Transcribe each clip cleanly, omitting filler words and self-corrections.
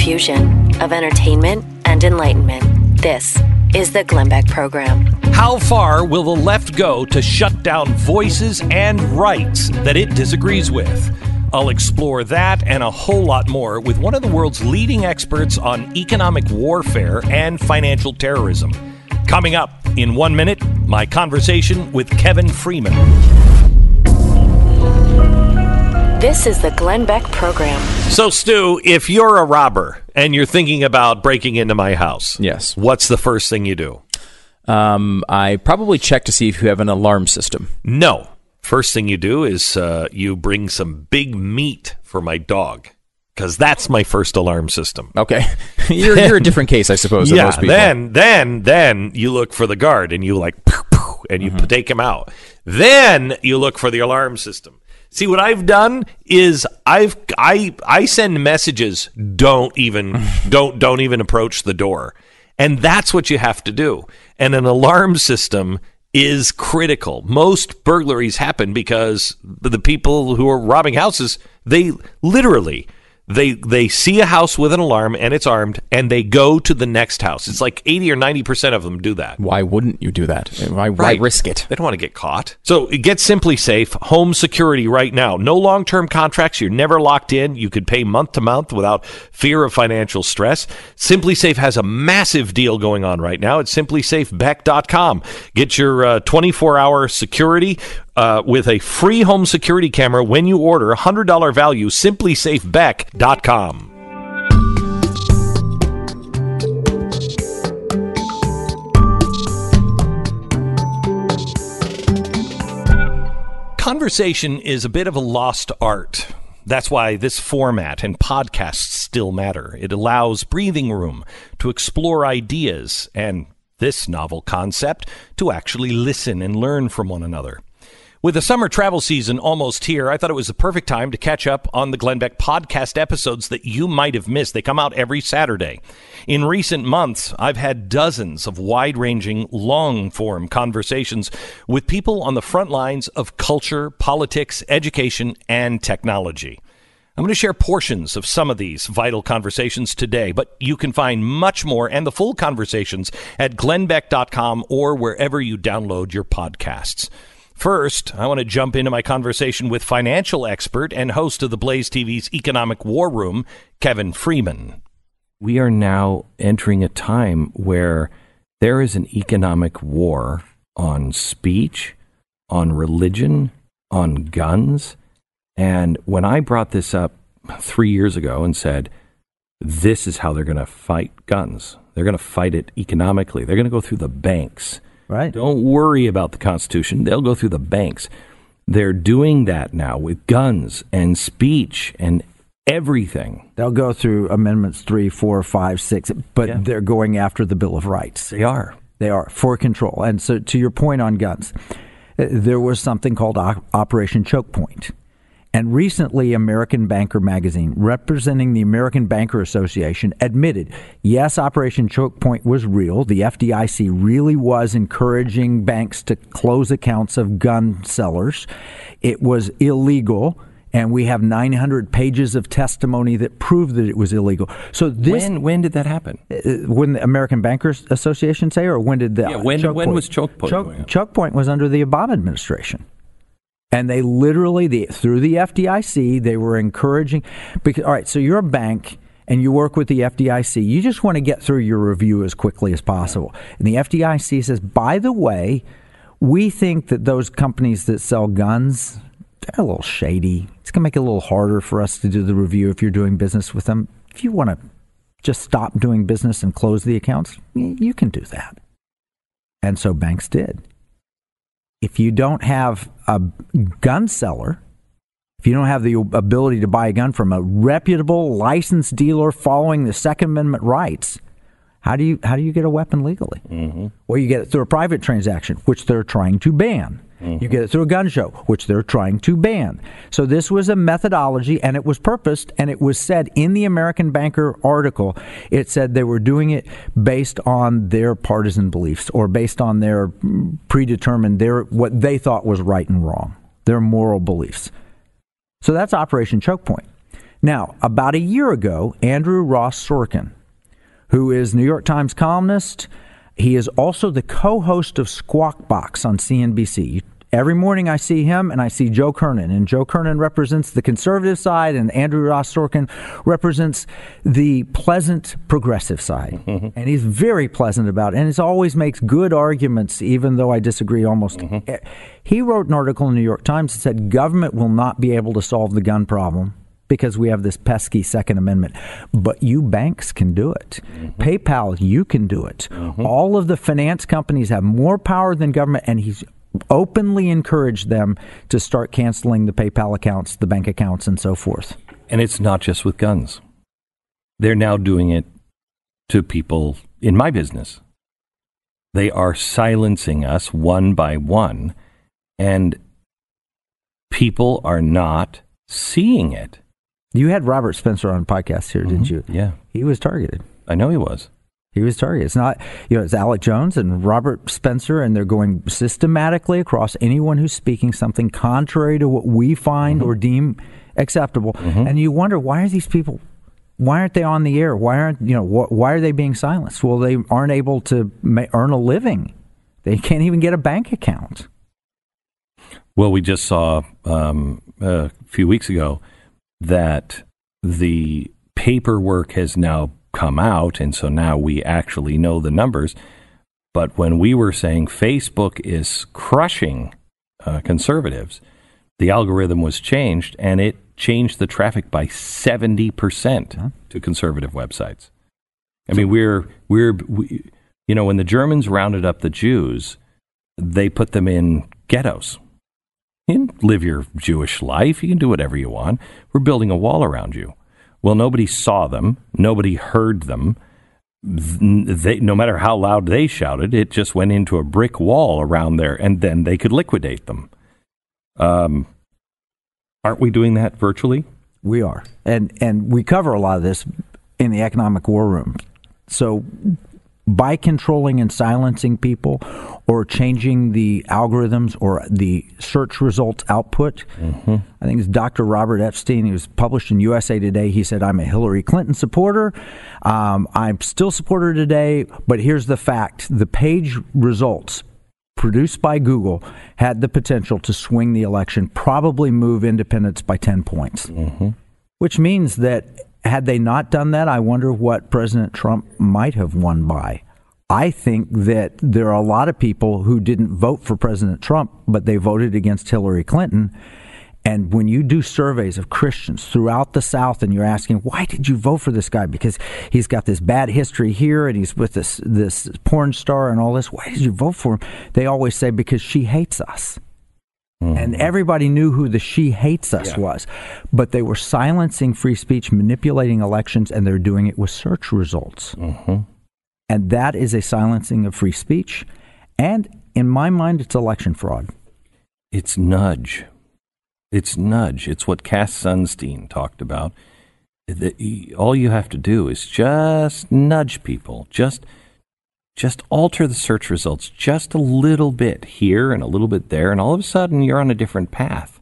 fusion of entertainment and enlightenment. This is the Glenn Beck Program. How far will the left go to shut down voices and rights that it disagrees with? I'll explore that and a whole lot more with one of the world's leading experts on economic warfare and financial terrorism. Coming up in 1 minute, my conversation with Kevin Freeman. This is the Glenn Beck Program. So, Stu, if you're a robber and you're thinking about breaking into my house, yes, what's the first thing you do? I probably check to see if you have an alarm system. No. First thing you do is you bring some big meat for my dog, because that's my first alarm system. Okay. You're a different case, I suppose, than most people. Then you look for the guard, and you like, poof, poof, and you take him out. Then you look for the alarm system. See, what I've done is I send messages, don't even approach the door. And that's what you have to do. And an alarm system is critical. Most burglaries happen because the people who are robbing houses, they literally they see a house with an alarm and it's armed, and they go to the next house. It's like 80 or 90% of them do that. Why wouldn't you do that? Why risk it? They don't want to get caught. So get Simply Safe home security right now. No long-term contracts. You're never locked in. You could pay month to month without fear of financial stress. Simply Safe has a massive deal going on right now at simplysafebeck.com. Get your 24-hour security with a free home security camera when you order. $100 value, simplysafebeck.com. Conversation is a bit of a lost art. That's why this format and podcasts still matter. It allows breathing room to explore ideas and this novel concept to actually listen and learn from one another. With the summer travel season almost here, I thought it was the perfect time to catch up on the Glenn Beck podcast episodes that you might have missed. They come out every Saturday. In recent months, I've had dozens of wide-ranging, long-form conversations with people on the front lines of culture, politics, education, and technology. I'm going to share portions of some of these vital conversations today, but you can find much more and the full conversations at glennbeck.com or wherever you download your podcasts. First, I want to jump into my conversation with financial expert and host of the Blaze TV's Economic War Room, Kevin Freeman. We are now entering a time where there is an economic war on speech, on religion, on guns. And when I brought this up 3 years ago and said, this is how they're going to fight guns, they're going to fight it economically, they're going to go through the banks. Right. Don't worry about the Constitution. They'll go through the banks. They're doing that now with guns and speech and everything. They'll go through Amendments 3, 4, 5, 6, but they're going after the Bill of Rights. They are. They are, for control. And so to your point on guns, there was something called Operation Choke Point. And recently, American Banker magazine, representing the American Banker Association, admitted, yes, Operation Choke Point was real. The FDIC really was encouraging banks to close accounts of gun sellers. It was illegal, and we have 900 pages of testimony that prove that it was illegal. So this, when did that happen? When the American Bankers Association say, or when did the when was Choke Point? Choke Point was under the Obama administration. And they literally, through the FDIC, they were encouraging. Because, all right, so you're a bank and you work with the FDIC. You just want to get through your review as quickly as possible. And the FDIC says, by the way, we think that those companies that sell guns, they're a little shady. It's going to make it a little harder for us to do the review if you're doing business with them. If you want to just stop doing business and close the accounts, you can do that. And so banks did. If you don't have a gun seller, if you don't have the ability to buy a gun from a reputable licensed dealer following the Second Amendment rights, how do you get a weapon legally? Mm-hmm. Well, you get it through a private transaction, which they're trying to ban. Mm-hmm. You get it through a gun show, which they're trying to ban. So this was a methodology, and it was purposed, and it was said in the American Banker article, it said they were doing it based on their partisan beliefs or based on their predetermined, what they thought was right and wrong, their moral beliefs. So that's Operation Choke Point. Now, about a year ago, Andrew Ross Sorkin, who is New York Times columnist, he is also the co-host of Squawk Box on CNBC. Every morning I see him and I see Joe Kernan, and Joe Kernan represents the conservative side and Andrew Ross Sorkin represents the pleasant progressive side. Mm-hmm. And he's very pleasant about it, and he always makes good arguments, even though I disagree almost. Mm-hmm. He wrote an article in the New York Times that said government will not be able to solve the gun problem because we have this pesky Second Amendment. But you banks can do it. Mm-hmm. PayPal, you can do it. Mm-hmm. All of the finance companies have more power than government, and he's openly encouraged them to start canceling the PayPal accounts, the bank accounts, and so forth. And it's not just with guns. They're now doing it to people in my business. They are silencing us one by one, and people are not seeing it. You had Robert Spencer on a podcast here, didn't you? Yeah. He was targeted. I know he was. He was targeted. It's not, it's Alec Jones and Robert Spencer, and they're going systematically across anyone who's speaking something contrary to what we find or deem acceptable. Mm-hmm. And you wonder, why are these people, why aren't they on the air? Why aren't, why are they being silenced? Well, they aren't able to earn a living. They can't even get a bank account. Well, we just saw a few weeks ago that the paperwork has now come out, and so now we actually know the numbers. But when we were saying Facebook is crushing conservatives, the algorithm was changed, and it changed the traffic by 70% to conservative websites. I mean, we when the Germans rounded up the Jews, they put them in ghettos. You can live your Jewish life. You can do whatever you want. We're building a wall around you. Well, nobody saw them. Nobody heard them. No matter how loud they shouted, it just went into a brick wall around there, and then they could liquidate them. Aren't we doing that virtually? We are. And we cover a lot of this in the Economic War Room. So by controlling and silencing people or changing the algorithms or the search results output, I think it's Dr. Robert Epstein. He was published in USA Today. He said, I'm a Hillary Clinton supporter. I'm still a supporter today, but here's the fact. The page results produced by Google had the potential to swing the election, probably move independents by 10 points, which means that had they not done that, I wonder what President Trump might have won by. I think that there are a lot of people who didn't vote for President Trump, but they voted against Hillary Clinton. And when you do surveys of Christians throughout the South and you're asking, why did you vote for this guy? Because he's got this bad history here and he's with this porn star and all this. Why did you vote for him? They always say, because she hates us. And everybody knew who the she hates us was. But they were silencing free speech, manipulating elections, and they're doing it with search results. And that is a silencing of free speech. And in my mind, it's election fraud. It's nudge. It's nudge. It's what Cass Sunstein talked about. All you have to do is just nudge people. Just alter the search results just a little bit here and a little bit there, and all of a sudden you're on a different path.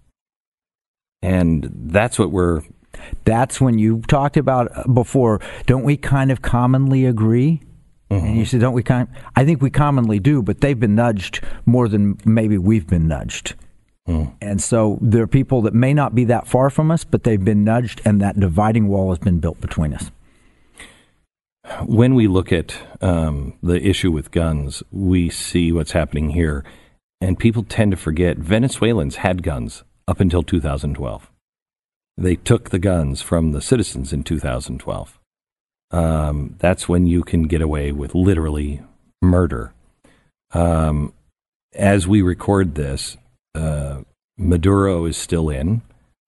And that's what That's when you talked about before, don't we kind of commonly agree? And you said, don't we I think we commonly do, but they've been nudged more than maybe we've been nudged. And so there are people that may not be that far from us, but they've been nudged, and that dividing wall has been built between us. When we look at the issue with guns, we see what's happening here, and people tend to forget Venezuelans had guns up until 2012. They took the guns from the citizens in 2012. That's when you can get away with literally murder. As we record this, Maduro is still in.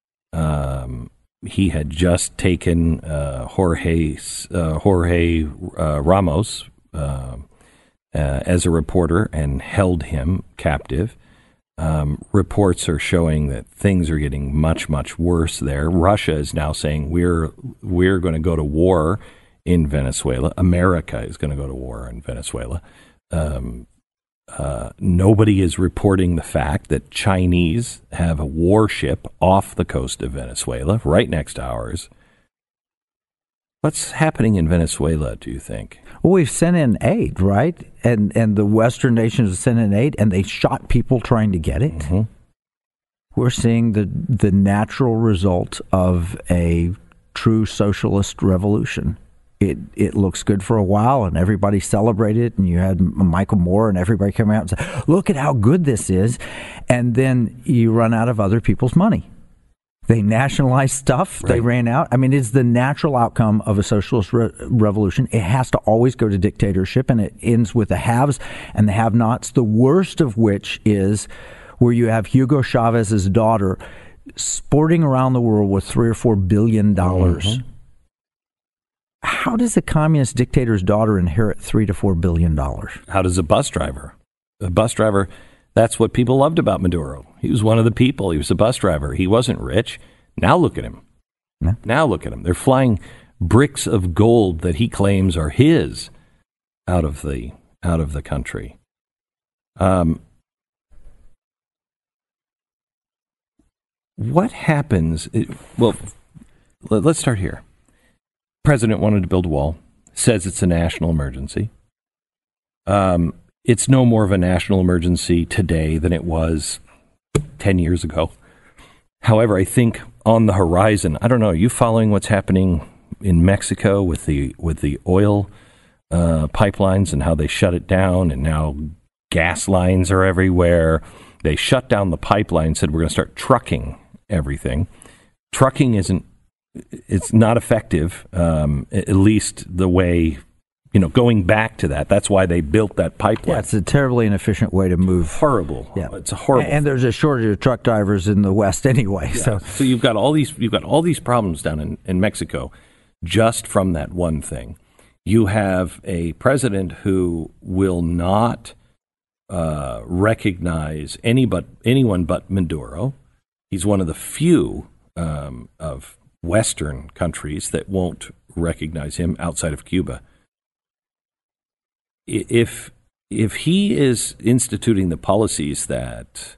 He had just taken Jorge Ramos as a reporter and held him captive. Reports are showing that things are getting much, much worse there. Russia is now saying we're going to go to war in Venezuela. America is going to go to war in Venezuela. Nobody is reporting the fact that Chinese have a warship off the coast of Venezuela, right next to ours, What's happening in Venezuela, do you think? Well, we've sent in aid, right? And the Western nations have sent in aid, and they shot people trying to get it. Mm-hmm. We're seeing the natural result of a true socialist revolution. It looks good for a while, and everybody celebrated, and you had Michael Moore and everybody coming out and say, look at how good this is. And then you run out of other people's money. They nationalized stuff. Right. They ran out. I mean, it's the natural outcome of a socialist revolution. It has to always go to dictatorship, and it ends with the haves and the have-nots, the worst of which is where you have Hugo Chavez's daughter sporting around the world with $3 or $4 billion. Mm-hmm. How does a communist dictator's daughter inherit $3 to $4 billion? How does a bus driver? A bus driver, that's what people loved about Maduro. He was one of the people. He was a bus driver. He wasn't rich. Now look at him. No. Now look at him. They're flying bricks of gold that he claims are his out of the country. What happens? Well, let's start here. President wanted to build a wall, says it's a national emergency. It's no more of a national emergency today than it was 10 years ago. However, I think on the horizon, I don't know, are you following what's happening in Mexico with the oil pipelines and how they shut it down, and now gas lines are everywhere? They shut down the pipeline, said we're going to start trucking everything. Trucking it's not effective, at least the way, going back to that. That's why they built that pipeline. Yeah, it's a terribly inefficient way to move. Horrible. Yeah. It's a horrible. And there's a shortage of truck drivers in the West anyway. Yeah. So you've got all these problems down in Mexico just from that one thing. You have a president who will not recognize anyone but Maduro. He's one of the few of Western countries that won't recognize him outside of Cuba. If he is instituting the policies that,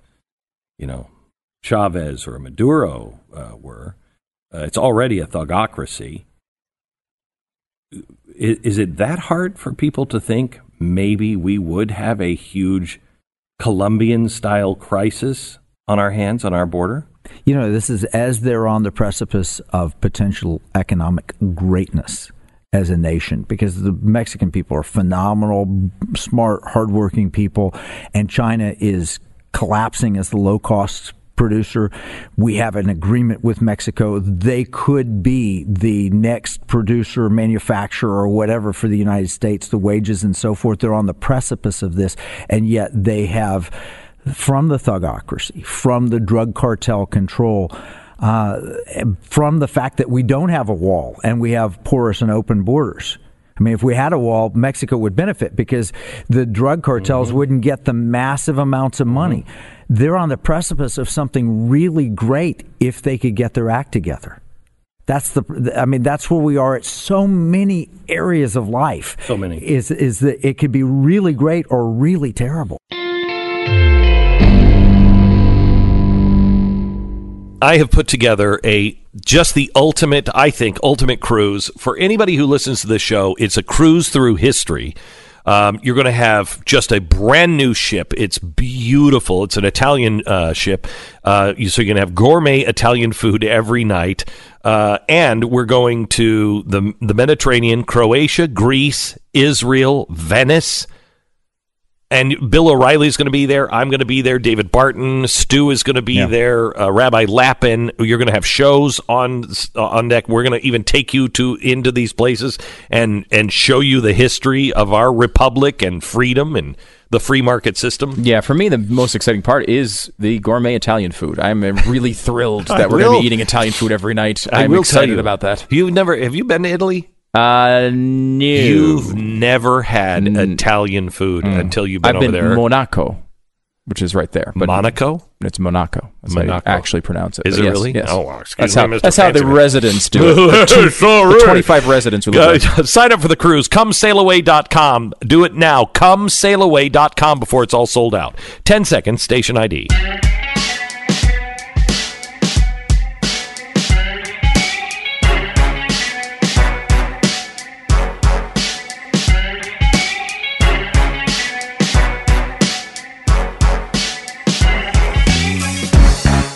Chavez or Maduro were, it's already a thugocracy. Is it that hard for people to think maybe we would have a huge Colombian-style crisis on our hands, on our border? This is as they're on the precipice of potential economic greatness as a nation, because the Mexican people are phenomenal, smart, hardworking people, and China is collapsing as the low-cost producer. We have an agreement with Mexico. They could be the next producer, manufacturer, or whatever for the United States, the wages and so forth. They're on the precipice of this, and yet they have, from the thugocracy, from the drug cartel control, from the fact that we don't have a wall and we have porous and open borders. I mean, if we had a wall, Mexico would benefit because the drug cartels wouldn't get the massive amounts of money. They're on the precipice of something really great if they could get their act together. That's where we are at so many areas of life. So many. Is that it could be really great or really terrible. I have put together the ultimate cruise. For anybody who listens to this show, it's a cruise through history. You're going to have just a brand new ship. It's beautiful. It's an Italian ship. So you're going to have gourmet Italian food every night. And we're going to the Mediterranean, Croatia, Greece, Israel, Venice. And Bill O'Reilly is going to be there. I'm going to be there. David Barton, Stu is going to be there. Rabbi Lappin. You're going to have shows on deck. We're going to even take you into these places and show you the history of our republic and freedom and the free market system. Yeah, for me, the most exciting part is the gourmet Italian food. I'm really thrilled that we're going to be eating Italian food every night. I'm excited about that. Have you been to Italy? No. You've never had Italian food until you've been over there. I've been to Monaco, which is right there. But Monaco? It's Monaco. That's how you actually pronounce it. Is it really? Yes. Oh, excuse me, That's how the residents do it. The 25 residents who live there. Sign up for the cruise. ComeSailAway.com. Do it now. ComeSailAway.com before it's all sold out. 10 seconds. Station ID.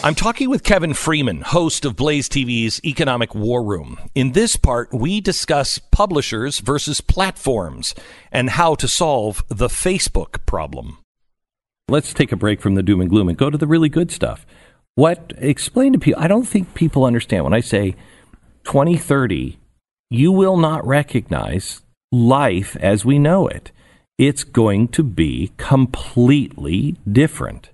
I'm talking with Kevin Freeman, host of Blaze TV's Economic War Room. In this part, we discuss publishers versus platforms and how to solve the Facebook problem. Let's take a break from the doom and gloom and go to the really good stuff. Explain to people, I don't think people understand when I say 2030, you will not recognize life as we know it. It's going to be completely different.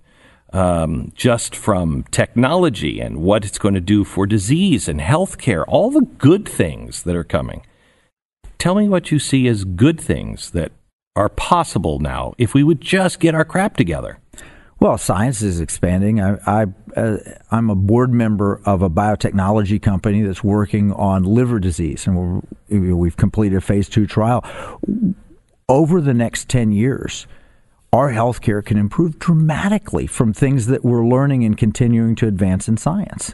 Just from technology and what it's going to do for disease and healthcare, all the good things that are coming. Tell me what you see as good things that are possible now if we would just get our crap together. Well, science is expanding. I'm a board member of a biotechnology company that's working on liver disease, and we've completed a phase 2 trial. Over the next 10 years, our healthcare can improve dramatically from things that we're learning and continuing to advance in science.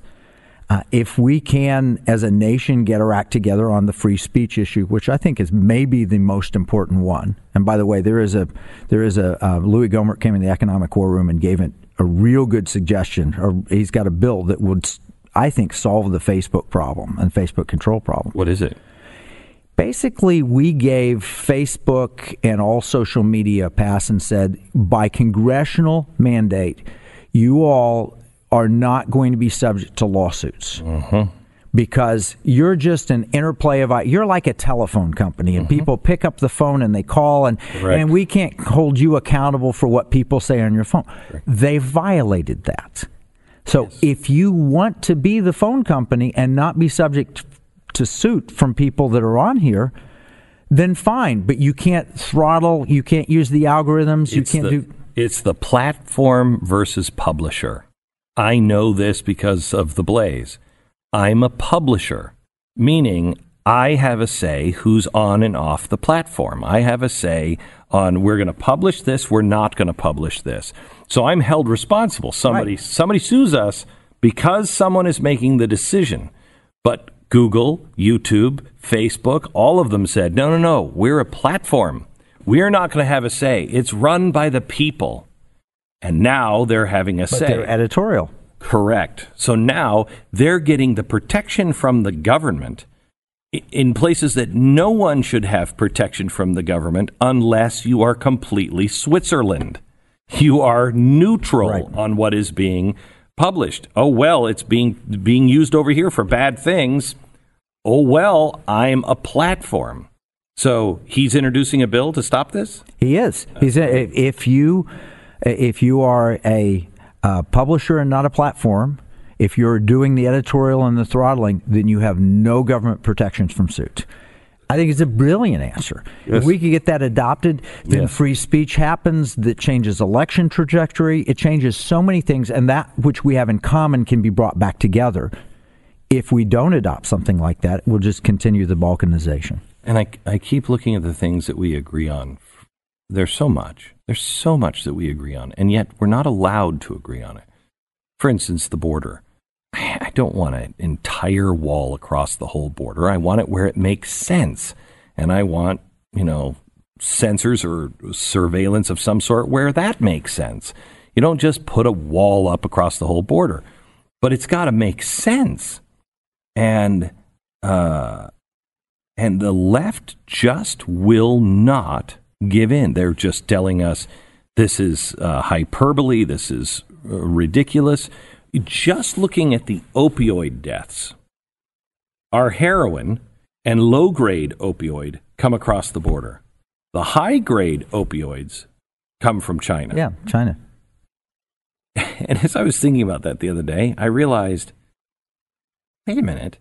If we can, as a nation, get our act together on the free speech issue, which I think is maybe the most important one. And by the way, there is a Louis Gohmert came in the Economic War Room and gave it a real good suggestion. Or he's got a bill that would, I think, solve the Facebook problem and Facebook control problem. What is it? Basically, we gave Facebook and all social media a pass and said, by congressional mandate, you all are not going to be subject to lawsuits because you're just an interplay of, you're like a telephone company and people pick up the phone and they call and we can't hold you accountable for what people say on your phone. They violated that. So if you want to be the phone company and not be subject to suit from people that are on here, then fine. But you can't throttle, you can't use the algorithms, It's the platform versus publisher. I know this because of the Blaze. I'm a publisher, meaning I have a say who's on and off the platform. I have a say on we're going to publish this, we're not going to publish this. So I'm held responsible. Somebody sues us because someone is making the decision. But Google, YouTube, Facebook, all of them said, no, we're a platform. We're not going to have a say. It's run by the people. And now they're having a say. They're editorial. Correct. So now they're getting the protection from the government in places that no one should have protection from the government unless you are completely Switzerland. You are neutral on what is being published. Oh, well, it's being used over here for bad things. Oh, well, I'm a platform. So he's introducing a bill to stop this? He is. If you are a publisher and not a platform, if you're doing the editorial and the throttling, then you have no government protections from suit. I think it's a brilliant answer. Yes. If we could get that adopted, then free speech happens. That changes election trajectory. It changes so many things, and that which we have in common can be brought back together. If we don't adopt something like that, we'll just continue the balkanization. And I keep looking at the things that we agree on. There's so much that we agree on, and yet we're not allowed to agree on it. For instance, the border. I don't want an entire wall across the whole border. I want it where it makes sense. And I want, sensors or surveillance of some sort where that makes sense. You don't just put a wall up across the whole border, but it's got to make sense. And the left just will not give in. They're just telling us this is hyperbole, this is ridiculous. Just looking at the opioid deaths, our heroin and low-grade opioid come across the border. The high-grade opioids come from China. Yeah, China. And as I was thinking about that the other day, I realized, wait a minute.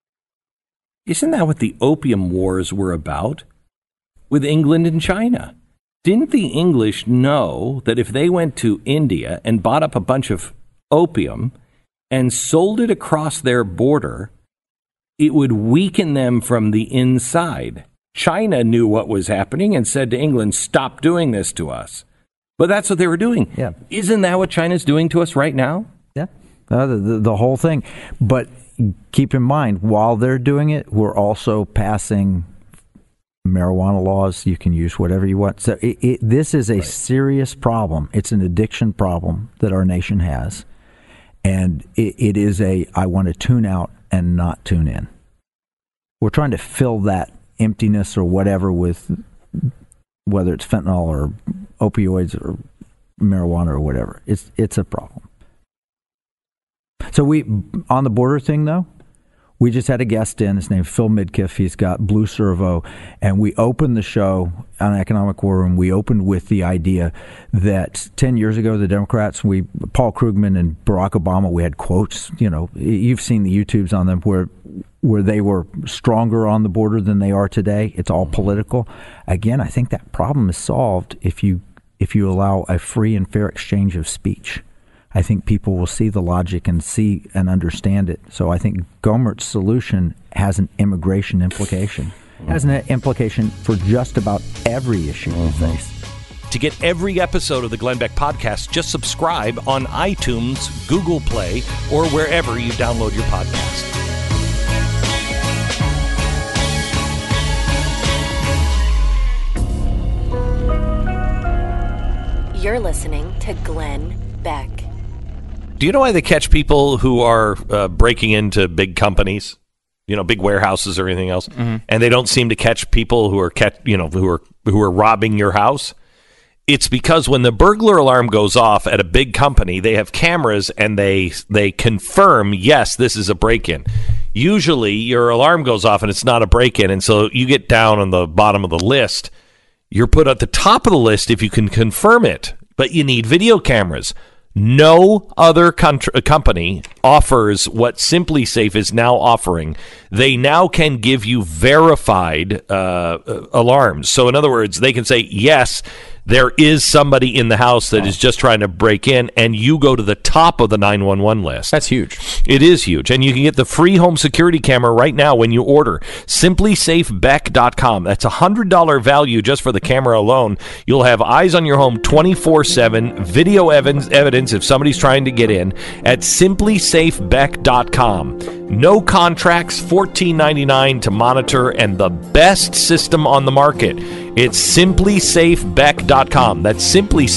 Isn't that what the opium wars were about with England and China? Didn't the English know that if they went to India and bought up a bunch of opium and sold it across their border, it would weaken them from the inside? China knew what was happening and said to England, stop doing this to us. But that's what they were doing. Yeah. Isn't that what China's doing to us right now? Yeah, the whole thing. But keep in mind, while they're doing it, we're also passing marijuana laws. You can use whatever you want. So this is a serious problem. It's an addiction problem that our nation has. And it is I want to tune out and not tune in. We're trying to fill that emptiness or whatever with whether it's fentanyl or opioids or marijuana or whatever. It's a problem. So on the border thing, though, we just had a guest in. His name's Phil Midkiff. He's got Blue Servo. And we opened the show on Economic War Room. We opened with the idea that 10 years ago, the Democrats, Paul Krugman and Barack Obama, we had quotes. You've seen the YouTubes on them where they were stronger on the border than they are today. It's all political. Again, I think that problem is solved if you allow a free and fair exchange of speech. I think people will see the logic and see and understand it. So I think Gohmert's solution has an immigration implication. It has an implication for just about every issue we face. To get every episode of the Glenn Beck Podcast, just subscribe on iTunes, Google Play, or wherever you download your podcast. You're listening to Glenn Beck. Do you know why they catch people who are breaking into big companies, big warehouses or anything else, and they don't seem to catch people who are robbing your house? It's because when the burglar alarm goes off at a big company, they have cameras and they confirm, yes, this is a break-in. Usually your alarm goes off and it's not a break-in, and so you get down on the bottom of the list. You're put at the top of the list if you can confirm it, but you need video cameras. No other company offers what SimpliSafe is now offering. They now can give you verified alarms. So in other words, they can say, yes, there is somebody in the house that is just trying to break in, and you go to the top of the 911 list. That's huge. It is huge. And you can get the free home security camera right now when you order. SimpliSafeBeck.com. That's a $100 value just for the camera alone. You'll have eyes on your home 24/7, video evidence if somebody's trying to get in at SimpliSafeBeck.com. No contracts, $14.99 to monitor, and the best system on the market. It's SimpliSafeBeck.com. That's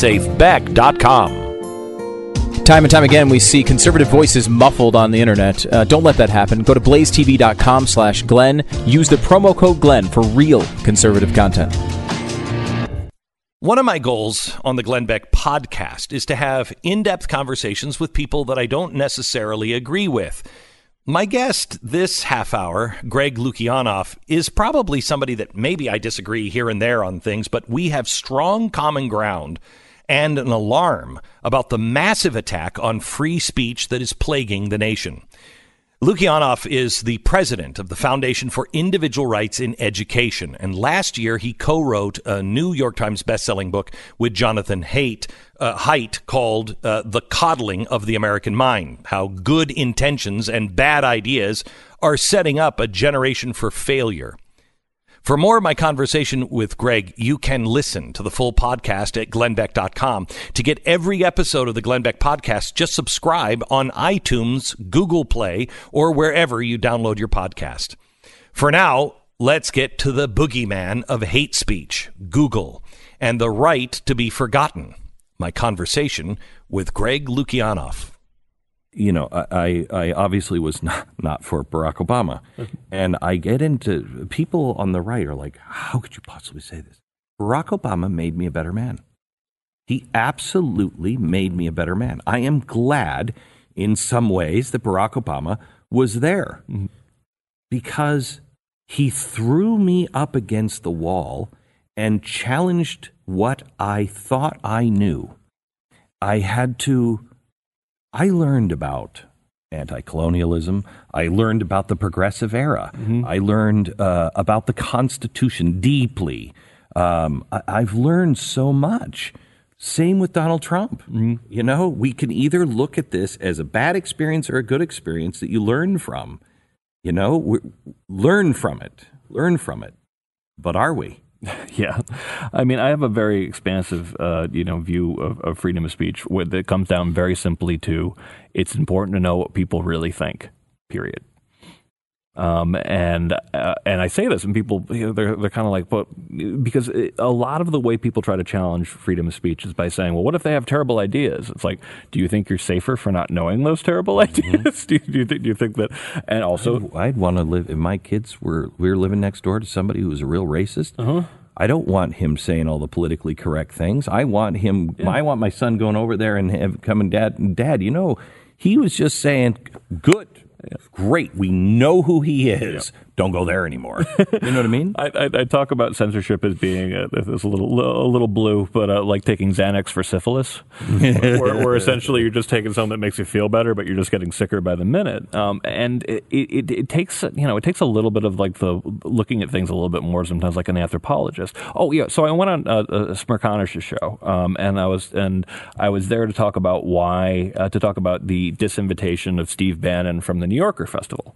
SimpliSafeBeck.com. Time and time again, we see conservative voices muffled on the internet. Don't let that happen. Go to blazetv.com/Glenn. Use the promo code Glenn for real conservative content. One of my goals on the Glenn Beck podcast is to have in-depth conversations with people that I don't necessarily agree with. My guest this half hour, Greg Lukianoff, is probably somebody that maybe I disagree here and there on things, but we have strong common ground and an alarm about the massive attack on free speech that is plaguing the nation. Lukianoff is the president of the Foundation for Individual Rights in Education, and last year he co-wrote a New York Times bestselling book with Jonathan Haidt called The Coddling of the American Mind, How Good Intentions and Bad Ideas Are Setting Up a Generation for Failure. For more of my conversation with Greg, you can listen to the full podcast at glennbeck.com. To get every episode of the Glenn Beck Podcast, just subscribe on iTunes, Google Play, or wherever you download your podcast. For now, let's get to the boogeyman of hate speech, Google, and the right to be forgotten. My conversation with Greg Lukianoff. I obviously was not for Barack Obama. And I get into people on the right are like, how could you possibly say this? Barack Obama made me a better man. He absolutely made me a better man. I am glad in some ways that Barack Obama was there because he threw me up against the wall and challenged what I thought I knew. I learned about anti-colonialism. I learned about the progressive era. I learned about the Constitution deeply. I've learned so much. Same with Donald Trump. We can either look at this as a bad experience or a good experience that you learn from. Learn from it. But are we? Yeah. I mean, I have a very expansive, view of freedom of speech that comes down very simply to it's important to know what people really think, period. And I say this, and people, they're kind of like, but because a lot of the way people try to challenge freedom of speech is by saying, well, what if they have terrible ideas? It's like, do you think you're safer for not knowing those terrible ideas? Do you think that? And also, I'd want to live if my kids we were living next door to somebody who was a real racist. I don't want him saying all the politically correct things. I want him. Yeah. I want my son going over there and coming, Dad. He was just saying, good. Great. We know who he is. Yeah. Don't go there anymore. You know what I mean? I talk about censorship as being a little blue, but like taking Xanax for syphilis, where essentially you're just taking something that makes you feel better, but you're just getting sicker by the minute. And it takes a little bit of like the looking at things a little bit more sometimes, like an anthropologist. Oh yeah. So I went on Smirkanish's show, and I was there to talk about to talk about the disinvitation of Steve Bannon from the New Yorker Festival,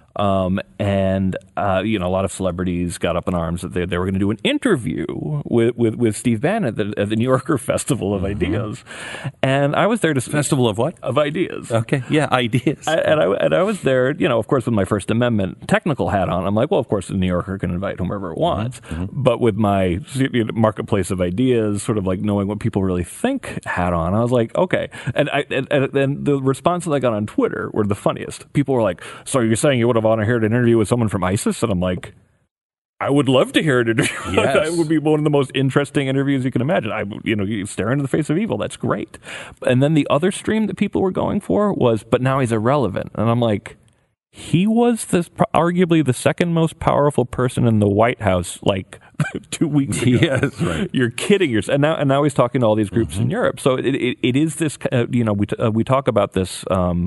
and a lot of celebrities got up in arms that they were going to do an interview with Steve Bannon at the New Yorker Festival of Ideas, and I was there to Festival of what? Of Ideas. Okay, yeah, ideas. And I was there, of course, with my First Amendment technical hat on. I'm like, well, of course, the New Yorker can invite whomever it wants, but with my marketplace of ideas, sort of like knowing what people really think hat on, I was like, okay. And the responses I got on Twitter were the funniest. People were like, so you're saying you would have wanted to hear an interview with someone from ISIS? And I'm like, I would love to hear an interview. Yes. It would be one of the most interesting interviews you can imagine. You stare into the face of evil. That's great. And then the other stream that people were going for was, but now he's irrelevant. And I'm like, he was arguably the second most powerful person in the White House, like 2 weeks ago. Yes, right. You're kidding yourself. And now he's talking to all these groups in Europe. So it is this. We talk about this.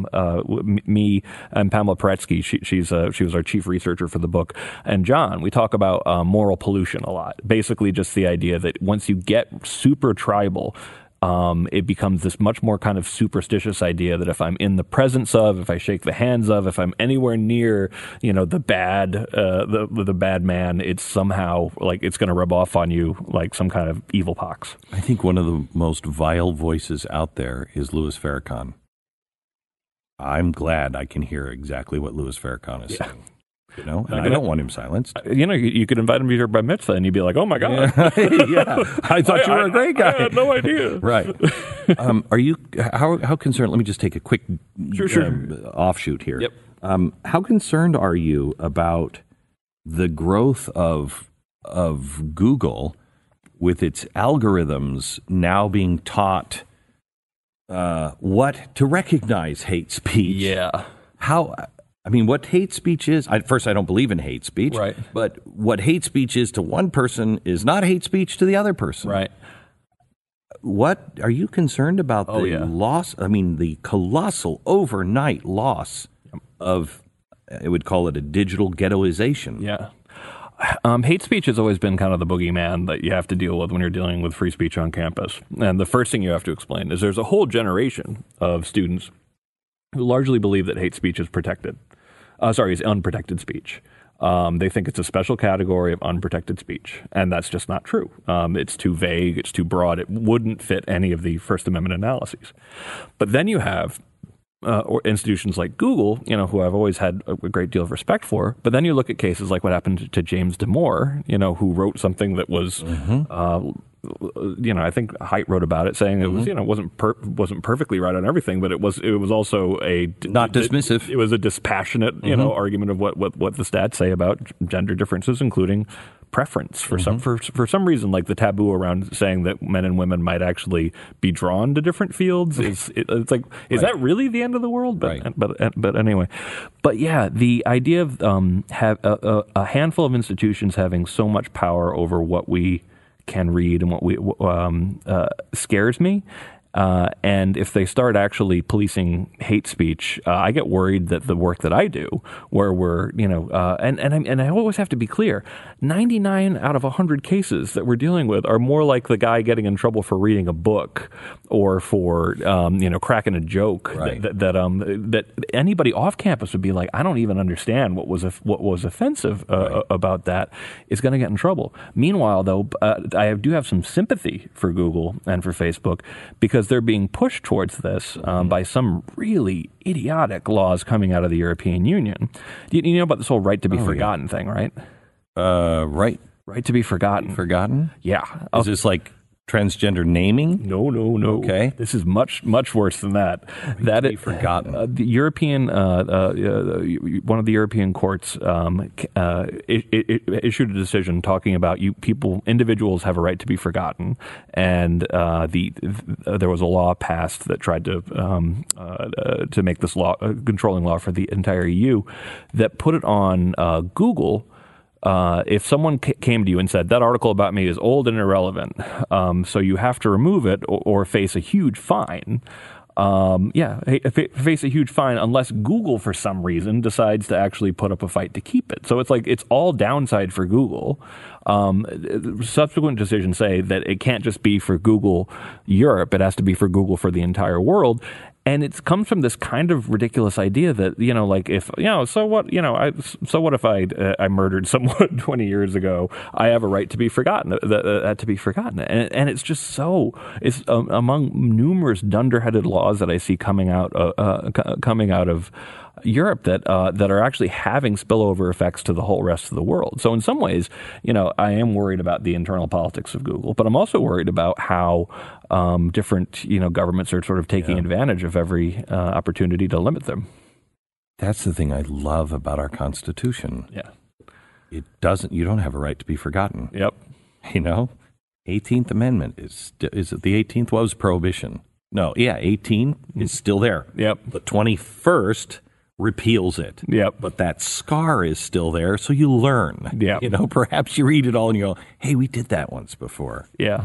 Me and Pamela Paretsky. She was our chief researcher for the book, and John. We talk about moral pollution a lot. Basically, just the idea that once you get super tribal, it becomes this much more kind of superstitious idea that if I'm in the presence of, if I shake the hands of, if I'm anywhere near, the bad man, it's somehow like it's going to rub off on you like some kind of evil pox. I think one of the most vile voices out there is Louis Farrakhan. I'm glad I can hear exactly what Louis Farrakhan is saying. And I don't want him silenced. You could invite him to your bar mitzvah, and you'd be like, "Oh my god, yeah, I thought you were a great guy." I had no idea. Right? Are you? How concerned? Let me just take a quick offshoot here. Yep. How concerned are you about the growth of Google with its algorithms now being taught what to recognize hate speech? Yeah. What hate speech is, first, I don't believe in hate speech. Right. But what hate speech is to one person is not hate speech to the other person. Right. What are you concerned about the loss? The colossal overnight loss of, I would call it a digital ghettoization. Yeah. Hate speech has always been kind of the boogeyman that you have to deal with when you're dealing with free speech on campus. And the first thing you have to explain is there's a whole generation of students who largely believe that hate speech is protected. Is unprotected speech. They think it's a special category of unprotected speech, and that's just not true. It's too vague, it's too broad, it wouldn't fit any of the First Amendment analyses. But then you have or institutions like Google, who I've always had a great deal of respect for. But then you look at cases like what happened to James Damore, who wrote something that was I think Haidt wrote about it, saying it was, wasn't perfectly right on everything, but it was also not dismissive. It was a dispassionate, argument of what the stats say about gender differences, including preference for some reason, like the taboo around saying that men and women might actually be drawn to different fields. It's like, is that really the end of the world? But anyway, but yeah, the idea of have a handful of institutions having so much power over what we can read and what we scares me. And if they start actually policing hate speech, I get worried that the work that I do, where we're, and I always have to be clear, 99 out of 100 cases that we're dealing with are more like the guy getting in trouble for reading a book or for, cracking a joke that anybody off campus would be like, I don't even understand what was offensive about that, is going to get in trouble. Meanwhile, though, I do have some sympathy for Google and for Facebook because because they're being pushed towards this by some really idiotic laws coming out of the European Union. You know about this whole right to be forgotten thing, right? Right to be forgotten. Forgotten? Yeah. Is this like transgender naming? No. Okay. This is much worse than that. Right to be forgotten. The European, one of the European courts issued a decision talking about individuals have a right to be forgotten, and there was a law passed that tried to make this law controlling law for the entire EU that put it on Google. If someone came to you and said, that article about me is old and irrelevant, so you have to remove it or face a huge fine. Face a huge fine unless Google, for some reason, decides to actually put up a fight to keep it. So it's all downside for Google. Subsequent decisions say that it can't just be for Google Europe. It has to be for Google for the entire world. And it comes from this kind of ridiculous idea that, so what if I murdered someone 20 years ago? I have a right to be forgotten, to be forgotten. And it's just it's among numerous dunderheaded laws that I see coming out of Europe that are actually having spillover effects to the whole rest of the world. So in some ways, I am worried about the internal politics of Google, but I'm also worried about how different governments are sort of taking advantage of every opportunity to limit them. That's the thing I love about our Constitution. Yeah, you don't have a right to be forgotten. Yep. 18th Amendment is it the 18th was prohibition? No, 18 is still there. Yep. The 21st repeals it. Yep. But that scar is still there, so you learn. Yeah. Perhaps you read it all and you go, hey, we did that once before. Yeah.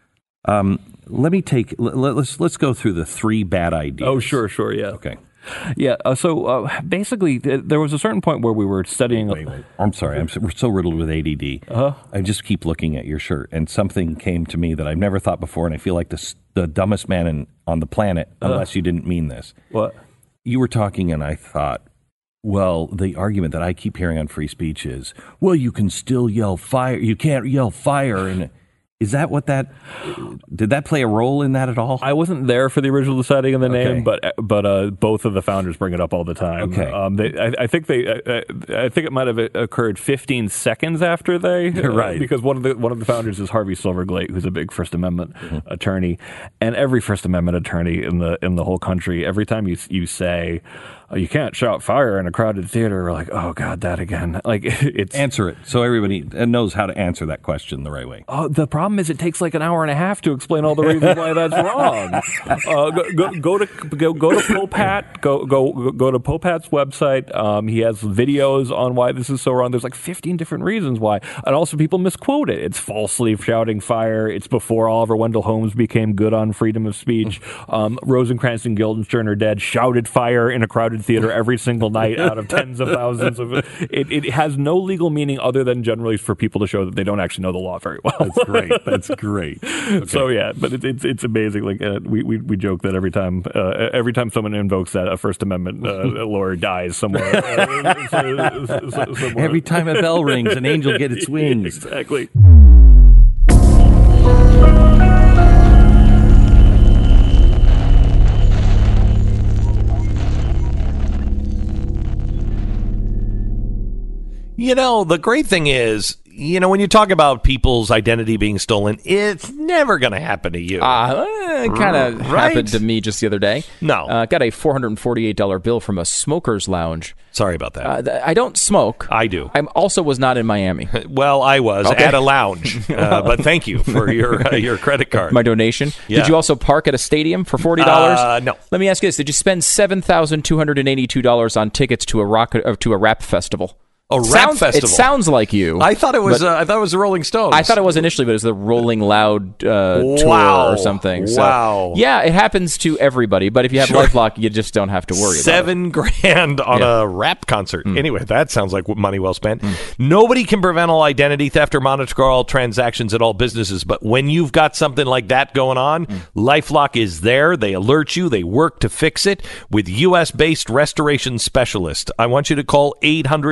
Let's go through the 3 bad ideas. Oh, sure, yeah. Okay. Yeah, so basically, there was a certain point where we were studying... Wait. I'm sorry, we're so riddled with ADD. I just keep looking at your shirt, and something came to me that I've never thought before, and I feel like the dumbest man on the planet, unless you didn't mean this. What? You were talking, and I thought, well, the argument that I keep hearing on free speech is, well, you can still yell fire. You can't yell fire. And is that did that play a role in that at all? I wasn't there for the original deciding of the name, but both of the founders bring it up all the time. Okay. I think it might have occurred 15 seconds after they, right? Because one of the founders is Harvey Silverglate, who's a big First Amendment attorney, and every First Amendment attorney in the whole country, every time you say, you can't shout fire in a crowded theater, we're like, oh God, that again. Like it's answer it so everybody knows how to answer that question the right way. Oh, the problem is it takes like an hour and a half to explain all the reasons why that's wrong. Go to Popat. Go to Popat's website. He has videos on why this is so wrong. There's like 15 different reasons why, and also people misquote it. It's falsely shouting fire. It's before Oliver Wendell Holmes became good on freedom of speech. Rosencrantz and Guildenstern are dead. Shouted fire in a crowded theater every single night out of tens of thousands of it. It has no legal meaning other than generally for people to show that they don't actually know the law very well. That's great. That's great. Okay. So yeah, but it's amazing. Like we joke that every time someone invokes that, a First Amendment lawyer dies somewhere. Every time a bell rings, an angel gets its wings. Exactly. The great thing is, when you talk about people's identity being stolen, it's never going to happen to you. It kind of happened to me just the other day. No. Got a $448 bill from a smoker's lounge. Sorry about that. I don't smoke. I do. I also was not in Miami. Well, I was at a lounge. But thank you for your credit card. My donation. Yeah. Did you also park at a stadium for $40? No. Let me ask you this. Did you spend $7,282 on tickets to a rap festival? A rap festival. It sounds like you. I thought it was. I thought it was the Rolling Stones. I thought it was initially, but it was the Rolling Loud tour or something. So, wow. Yeah, it happens to everybody. But if you have LifeLock, you just don't have to worry about it. $7,000 on a rap concert. Anyway, that sounds like money well spent. Nobody can prevent all identity theft or monitor all transactions at all businesses. But when you've got something like that going on, LifeLock is there. They alert you. They work to fix it with U.S.-based restoration specialists. I want you to call 800-LIFELOCK.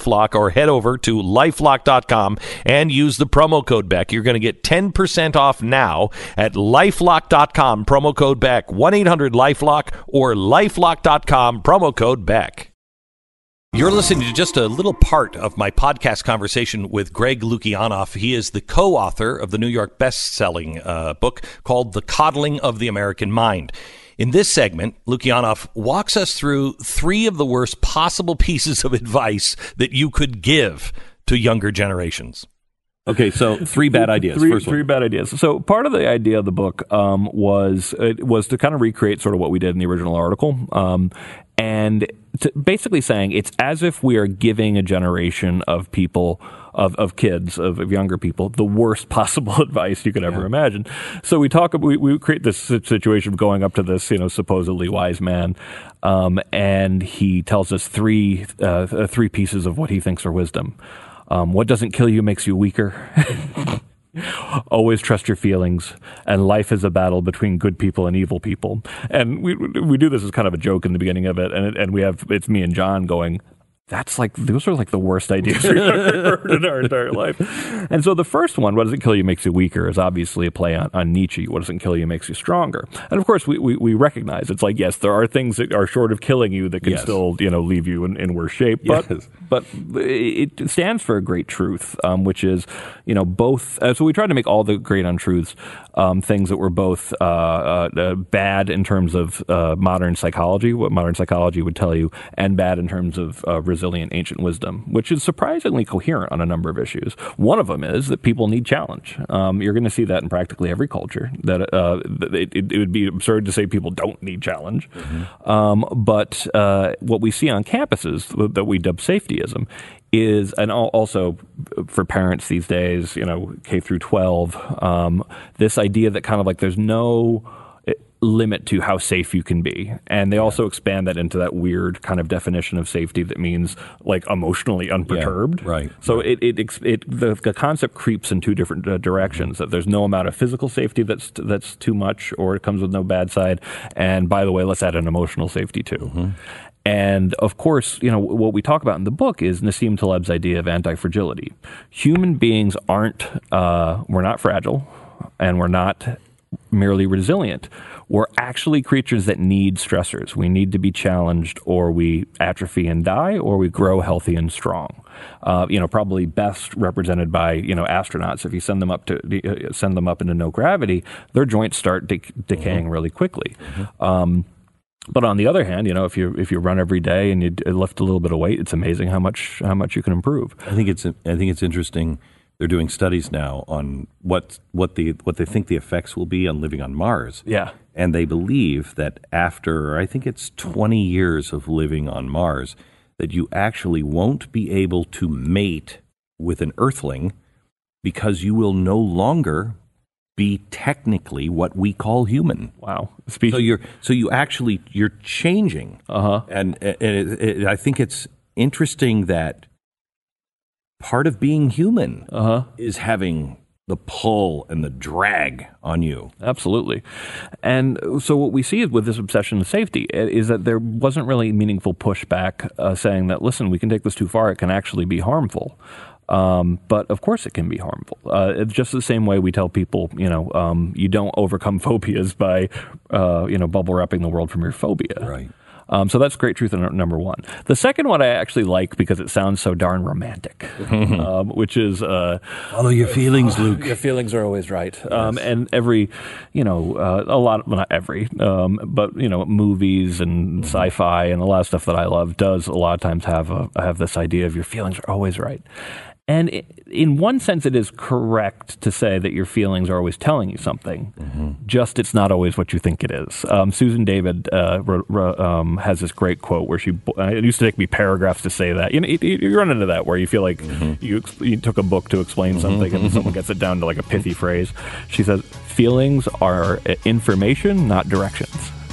LifeLock, or head over to lifelock.com and use the promo code Beck. You're going to get 10% off now at lifelock.com, promo code Beck, 1-800-LifeLock, or lifelock.com, promo code Beck. You're listening to just a little part of my podcast conversation with Greg Lukianoff. He is the co-author of the New York best-selling book called The Coddling of the American Mind. In this segment, Lukianoff walks us through 3 of the worst possible pieces of advice that you could give to younger generations. Okay, so 3 bad ideas. Three bad ideas. So part of the idea of the book was to kind of recreate sort of what we did in the original article, and basically saying it's as if we are giving a generation of people, of kids, of younger people, the worst possible advice you could ever imagine. So we create this situation of going up to this, supposedly wise man, and he tells us three pieces of what he thinks are wisdom. What doesn't kill you makes you weaker. Always trust your feelings, and life is a battle between good people and evil people. And we do this as kind of a joke in the beginning of it, and it's me and John going, those are like the worst ideas we've ever heard in our entire life. And so the first one, what doesn't kill you makes you weaker, is obviously a play on Nietzsche. What doesn't kill you makes you stronger. And of course, we recognize it's like, yes, there are things that are short of killing you that can still, leave you in worse shape. But it stands for a great truth, which is, both. So we tried to make all the great untruths things that were both bad in terms of modern psychology, what modern psychology would tell you, and bad in terms of resilient ancient wisdom, which is surprisingly coherent on a number of issues. One of them is that people need challenge. You're going to see that in practically every culture, that it would be absurd to say people don't need challenge. Mm-hmm. But what we see on campuses that we dub safetyism is, and also for parents these days, K through 12, this idea that kind of like there's no limit to how safe you can be. And they also expand that into that weird kind of definition of safety that means like emotionally unperturbed. Yeah, right. So the concept creeps in 2 different directions, that there's no amount of physical safety that's too much, or it comes with no bad side. And by the way, let's add an emotional safety too. Mm-hmm. And of course, what we talk about in the book is Nassim Taleb's idea of anti-fragility. Human beings we're not fragile, and we're not merely resilient. We're actually creatures that need stressors. We need to be challenged, or we atrophy and die, or we grow healthy and strong. Probably best represented by astronauts. If you send them up into no gravity, their joints start decaying really quickly. Mm-hmm. But on the other hand, if you run every day and you lift a little bit of weight, it's amazing how much you can improve. I think it's interesting. They're doing studies now on what they think the effects will be on living on Mars. Yeah. And they believe that after, I think it's 20 years of living on Mars, that you actually won't be able to mate with an Earthling because you will no longer be technically what we call human. Wow. So you're changing. Uh-huh. And I think it's interesting that part of being human is having the pull and the drag on you. Absolutely. And so what we see with this obsession with safety is that there wasn't really meaningful pushback saying that, listen, we can take this too far. It can actually be harmful. But of course it can be harmful. It's just the same way we tell people, you don't overcome phobias by, bubble wrapping the world from your phobia. Right. So that's great truth number one. The second one I actually like because it sounds so darn romantic, which is follow your feelings, Luke. Your feelings are always right. Yes. And every, a lot, well, not every, but movies and sci-fi and a lot of stuff that I love does a lot of times have this idea of your feelings are always right. And in one sense, it is correct to say that your feelings are always telling you something. Mm-hmm. Just it's not always what you think it is. Susan David has this great quote where it used to take me paragraphs to say that. You run into that where you feel like you took a book to explain something and someone gets it down to like a pithy phrase. She says, feelings are information, not directions.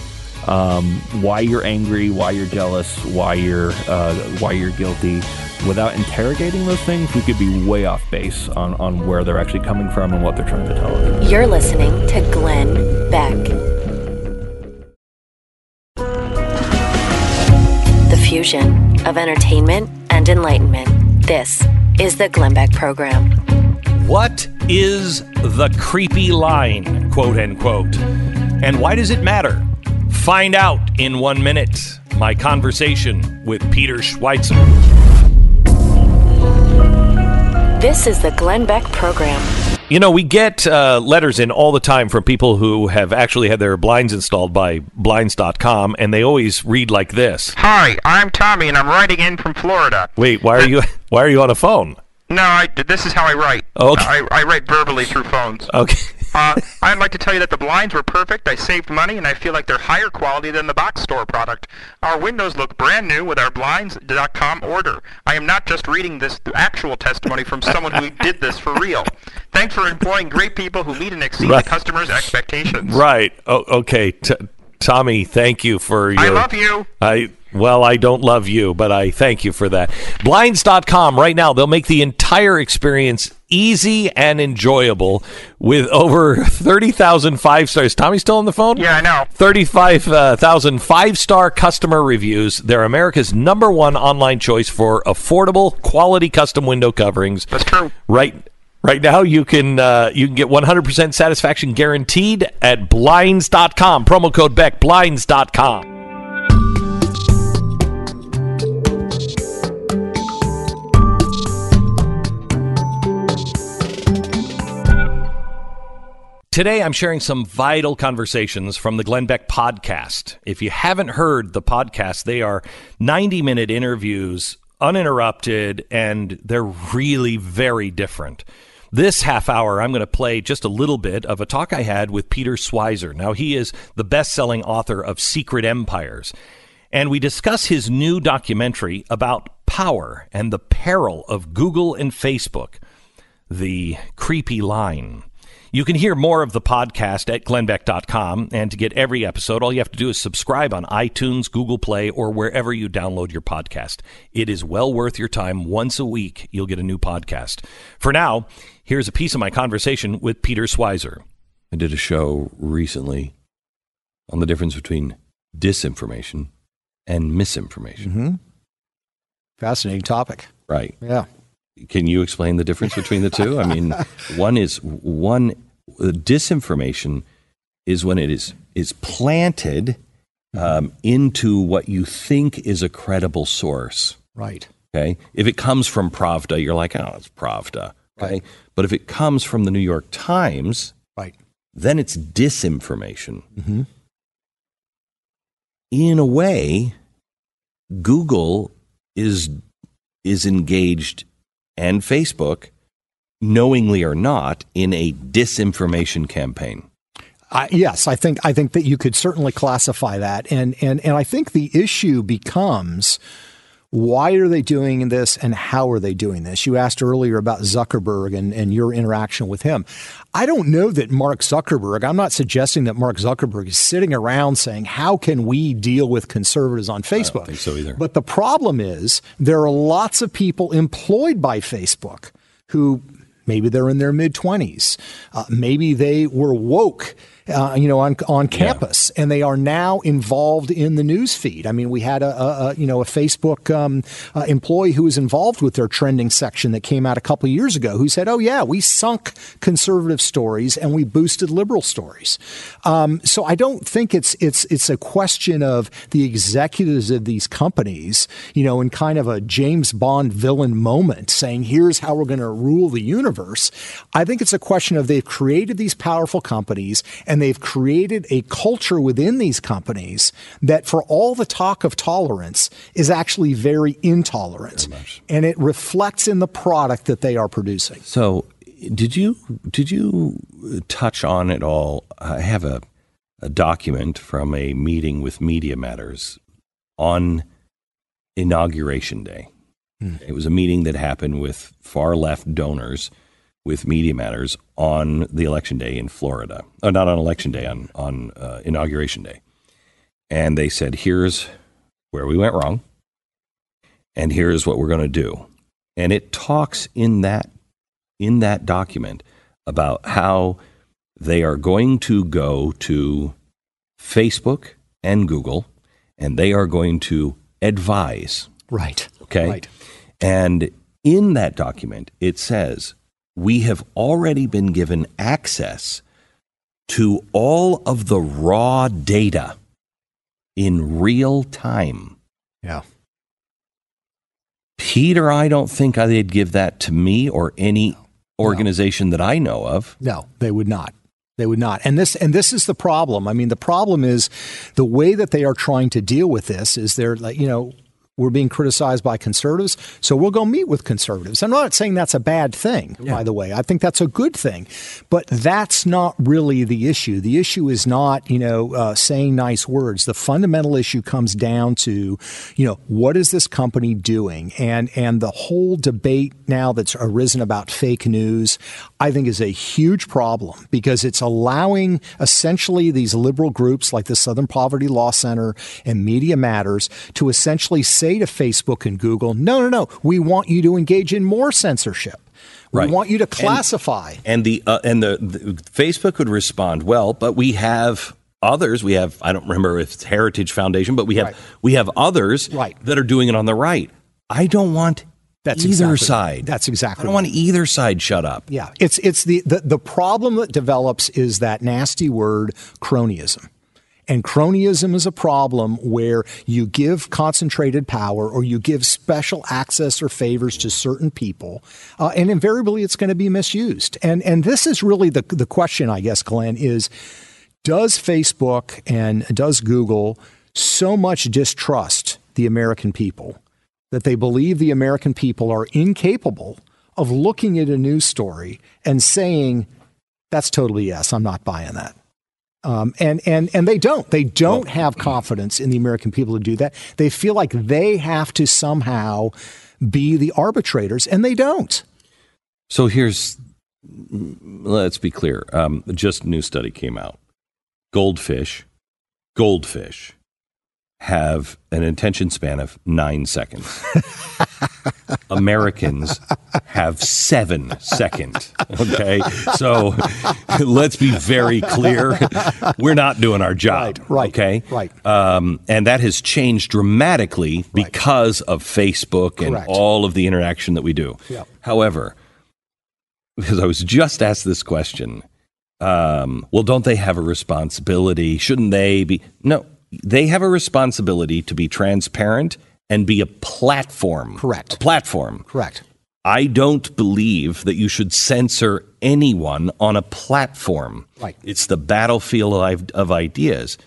Why you're angry, why you're jealous, why you're guilty. Without interrogating those things, we could be way off base on where they're actually coming from and what they're trying to tell us. You're listening to Glenn Beck. The fusion of entertainment and enlightenment. This is the Glenn Beck Program. What is the creepy line, quote unquote? And why does it matter? Find out in 1 minute. My conversation with Peter Schweitzer. This is the Glenn Beck Program. You know, we get letters in all the time from people who have actually had their blinds installed by Blinds.com, and they always read like this. Hi, I'm Tommy, and I'm writing in from Florida. Wait, why are you on a phone? No, this is how I write. Okay. I write verbally through phones. Okay. I'd like to tell you that the blinds were perfect. I saved money, and I feel like they're higher quality than the box store product. Our windows look brand new with our Blinds.com order. I am not just reading this actual testimony from someone who did this for real. Thanks for employing great people who meet and exceed the customer's expectations. Right. Oh, okay. Tommy, thank you for your... I love you. Well, I don't love you, but I thank you for that. Blinds.com, right now, they'll make the entire experience easy and enjoyable with over 30,000 5-stars. Tommy still on the phone? Yeah, I know. 35,000 5-star customer reviews. They're America's #1 online choice for affordable, quality custom window coverings. That's true. Right now, you can get 100% satisfaction guaranteed at Blinds.com. Promo code Beck, Blinds.com. Today, I'm sharing some vital conversations from the Glenn Beck podcast. If you haven't heard the podcast, they are 90-minute interviews, uninterrupted, and they're really very different. This half hour, I'm going to play just a little bit of a talk I had with Peter Schweitzer. Now, he is the best-selling author of Secret Empires, and we discuss his new documentary about power and the peril of Google and Facebook, The Creepy Line. You can hear more of the podcast at glennbeck.com, and to get every episode, all you have to do is subscribe on iTunes, Google Play, or wherever you download your podcast. It is well worth your time. Once a week, you'll get a new podcast. For now, here's a piece of my conversation with Peter Schweitzer. I did a show recently on the difference between disinformation and misinformation. Mm-hmm. Fascinating topic. Right. Yeah. Can you explain the difference between the two? I mean, disinformation is when it is planted into what you think is a credible source. Right. Okay. If it comes from Pravda, you're like, oh, it's Pravda. Okay. Right. But if it comes from the New York Times, right, then it's disinformation. Mm-hmm. In a way, Google is engaged, and Facebook, knowingly or not, in a disinformation campaign. Yes, I think that you could certainly classify that, and I think the issue becomes, why are they doing this and how are they doing this? You asked earlier about Zuckerberg and your interaction with him. I don't know that Mark Zuckerberg, I'm not suggesting that Mark Zuckerberg is sitting around saying, how can we deal with conservatives on Facebook? I don't think so either. But the problem is there are lots of people employed by Facebook who maybe they're in their mid-20s. Maybe they were woke. On campus, and they are now involved in the news feed. I mean, we had a Facebook employee who was involved with their trending section that came out a couple of years ago, who said, "Oh yeah, we sunk conservative stories and we boosted liberal stories." So I don't think it's a question of the executives of these companies, in kind of a James Bond villain moment, saying, "Here's how we're going to rule the universe." I think it's a question of they've created these powerful companies. And they've created a culture within these companies that, for all the talk of tolerance, is actually very intolerant. Very much. And it reflects in the product that they are producing. So did you touch on it all? I have a document from a meeting with Media Matters on Inauguration Day. It was a meeting that happened with far left donors with Media Matters on the election day in Florida. Oh, not on election day, on Inauguration Day. And they said, here's where we went wrong, and here's what we're going to do. And it talks in that document about how they are going to go to Facebook and Google, and they are going to advise. Right. Okay. Right. And In that document, it says, we have already been given access to all of the raw data in real time. Yeah. Peter, I don't think they'd give that to me or any organization that I know of. No, they would not. They would not. And this is the problem. I mean, the problem is the way that they are trying to deal with this is they're like, we're being criticized by conservatives, so we'll go meet with conservatives. I'm not saying that's a bad thing, by the way. I think that's a good thing. But that's not really the issue. The issue is not, saying nice words. The fundamental issue comes down to, what is this company doing? And the whole debate now that's arisen about fake news, I think is a huge problem because it's allowing essentially these liberal groups like the Southern Poverty Law Center and Media Matters to essentially say to Facebook and Google, no, we want you to engage in more censorship. We want you to classify. And the Facebook would respond, well, but we have others. We have, I don't remember if it's Heritage Foundation, but we have others that are doing it on the right. I don't want either side. That's exactly. I don't want either side shut up. Yeah, it's the problem that develops is that nasty word cronyism. And cronyism is a problem where you give concentrated power or you give special access or favors to certain people, and invariably it's going to be misused. And this is really the question, I guess, Glenn, is does Facebook and does Google so much distrust the American people that they believe the American people are incapable of looking at a news story and saying, that's totally yes, I'm not buying that. And they don't have confidence in the American people to do that. They feel like they have to somehow be the arbitrators, and they don't. So let's be clear. Just a new study came out. Goldfish have an attention span of 9 seconds. Americans have 7 seconds. Okay, so let's be very clear. We're not doing our job. Right. Okay. Right. And that has changed dramatically because of Facebook and all of the interaction that we do. Yeah. However, because I was just asked this question, well, don't they have a responsibility? Shouldn't they be? No. They have a responsibility to be transparent and be a platform. Correct. A platform. Correct. I don't believe that you should censor anyone on a platform. Right. It's the battlefield of ideas.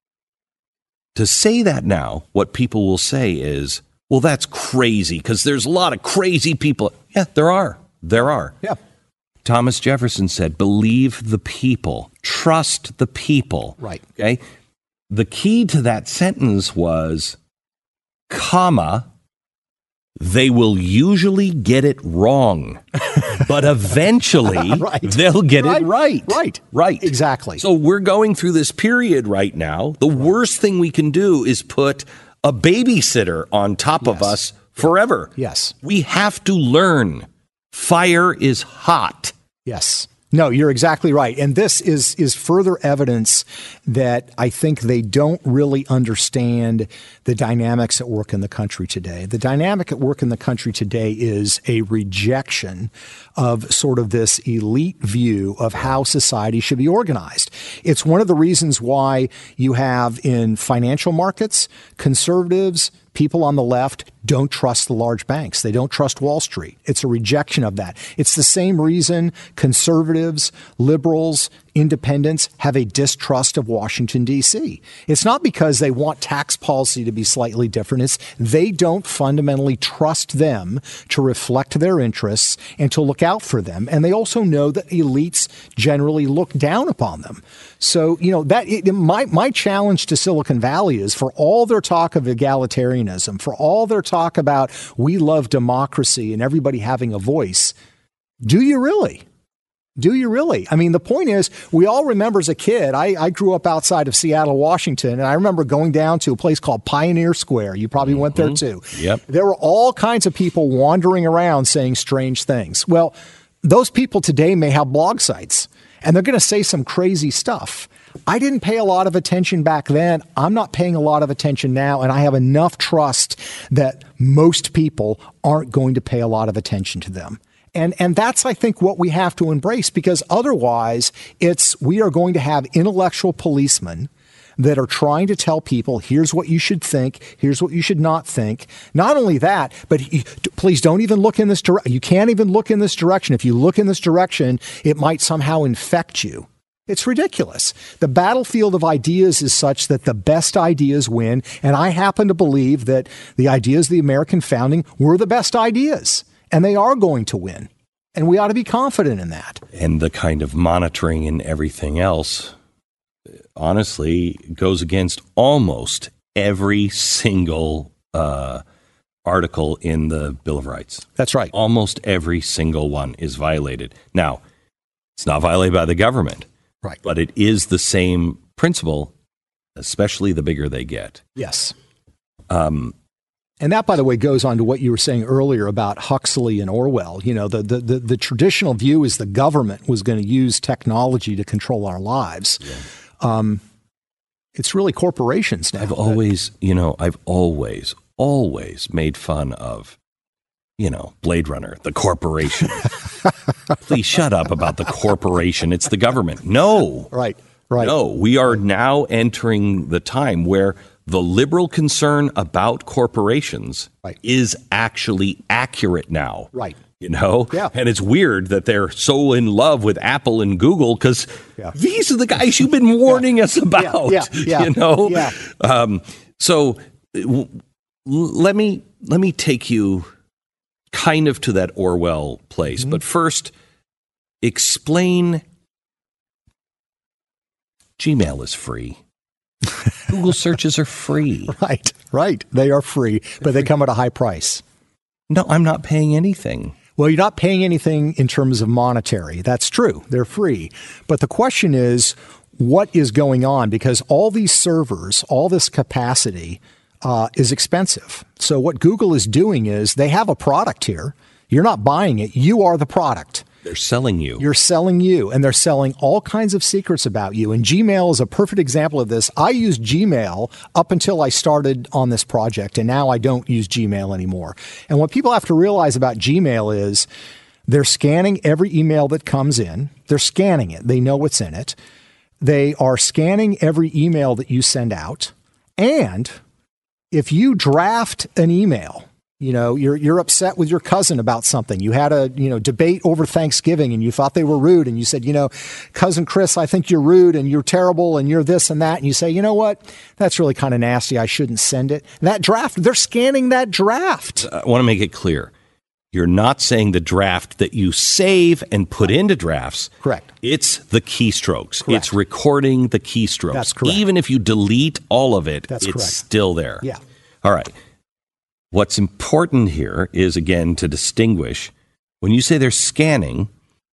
To say that now, what people will say is, well, that's crazy because there's a lot of crazy people. Yeah, there are. There are. Yeah. Thomas Jefferson said, believe the people, trust the people. Right. Okay. The key to that sentence was, comma, they will usually get it wrong, but eventually they'll get it right. Right. Exactly. So we're going through this period right now. The worst thing we can do is put a babysitter on top of us forever. Yes. We have to learn. Fire is hot. Yes. No, you're exactly right. And this is further evidence that I think they don't really understand the dynamics at work in the country today. The dynamic at work in the country today is a rejection of sort of this elite view of how society should be organized. It's one of the reasons why you have in financial markets, conservatives, people on the left don't trust the large banks. They don't trust Wall Street. It's a rejection of that. It's the same reason conservatives, liberals, independents have a distrust of Washington, D.C. It's not because they want tax policy to be slightly different. It's they don't fundamentally trust them to reflect their interests and to look out for them. And they also know that elites generally look down upon them. So, my challenge to Silicon Valley is for all their talk of egalitarianism, for all their talk about we love democracy and everybody having a voice, do you really? Do you really? I mean, the point is, we all remember as a kid, I grew up outside of Seattle, Washington, and I remember going down to a place called Pioneer Square. You probably went there too. Yep. There were all kinds of people wandering around saying strange things. Well, those people today may have blog sites. and they're going to say some crazy stuff. I didn't pay a lot of attention back then. I'm not paying a lot of attention now, and I have enough trust that most people aren't going to pay a lot of attention to them. And that's, I think, what we have to embrace, because otherwise we are going to have intellectual policemen that are trying to tell people, here's what you should think, here's what you should not think. Not only that, but please don't even look in this direction. You can't even look in this direction. If you look in this direction, it might somehow infect you. It's ridiculous. The battlefield of ideas is such that the best ideas win, and I happen to believe that the ideas of the American founding were the best ideas, and they are going to win. And we ought to be confident in that. And the kind of monitoring and everything else, honestly, goes against almost every single article in the Bill of Rights. That's right. Almost every single one is violated. Now, it's not violated by the government. Right. But it is the same principle, especially the bigger they get. Yes. And that, by the way, goes on to what you were saying earlier about Huxley and Orwell. You know, the traditional view is the government was going to use technology to control our lives. Yeah. It's really corporations now. I've always made fun of, Blade Runner, the corporation. Please shut up about the corporation. It's the government. No. Right. No, we are now entering the time where the liberal concern about corporations is actually accurate now. Right. Yeah. And it's weird that they're so in love with Apple and Google because these are the guys you've been warning us about. So let me take you kind of to that Orwell place. Mm-hmm. But first, explain Gmail is free. Google searches are free. Right. They are free, but they come at a high price. No, I'm not paying anything. Well, you're not paying anything in terms of monetary. That's true. They're free. But the question is, what is going on? Because all these servers, all this capacity is expensive. So what Google is doing is they have a product here. You're not buying it. You are the product. They're selling you. You're selling you, and they're selling all kinds of secrets about you. And Gmail is a perfect example of this. I used Gmail up until I started on this project, and now I don't use Gmail anymore. And what people have to realize about Gmail is they're scanning every email that comes in. They're scanning it. They know what's in it. They are scanning every email that you send out. And if you draft an email, you're upset with your cousin about something. You had a, debate over Thanksgiving and you thought they were rude. And you said, cousin Chris, I think you're rude and you're terrible and you're this and that. And you say, you know what? That's really kind of nasty. I shouldn't send it. And that draft, they're scanning that draft. I want to make it clear. You're not saying the draft that you save and put into drafts. Correct. It's the keystrokes. Correct. It's recording the keystrokes. That's correct. Even if you delete all of it, it's correct. Still there. Yeah. All right. What's important here is, again, to distinguish. When you say they're scanning,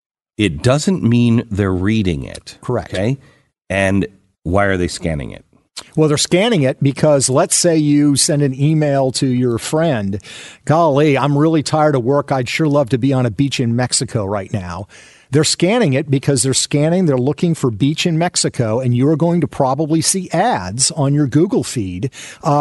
it doesn't mean they're reading it. Correct. Okay? And why are they scanning it? Well, they're scanning it because let's say you send an email to your friend. Golly, I'm really tired of work. I'd sure love to be on a beach in Mexico right now. They're scanning it because they're looking for beach in Mexico, and you are going to probably see ads on your Google feed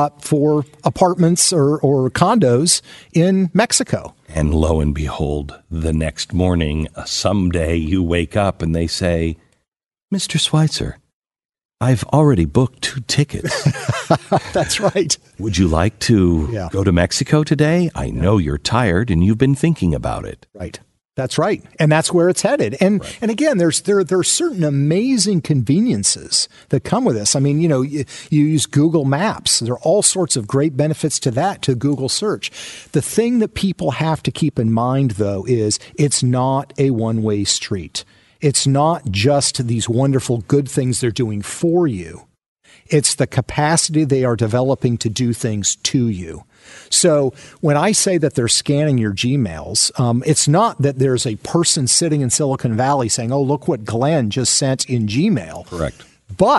for apartments or condos in Mexico. And lo and behold, the next morning, someday you wake up and they say, Mr. Schweitzer, I've already booked 2 tickets. That's right. Would you like to go to Mexico today? I know you're tired and you've been thinking about it. Right. That's right. And that's where it's headed. And and again, there are certain amazing conveniences that come with this. I mean, you use Google Maps. There are all sorts of great benefits to that, to Google search. The thing that people have to keep in mind, though, is it's not a one-way street. It's not just these wonderful good things they're doing for you. It's the capacity they are developing to do things to you. So when I say that they're scanning your Gmails, it's not that there's a person sitting in Silicon Valley saying, oh, look what Glenn just sent in Gmail. Correct. But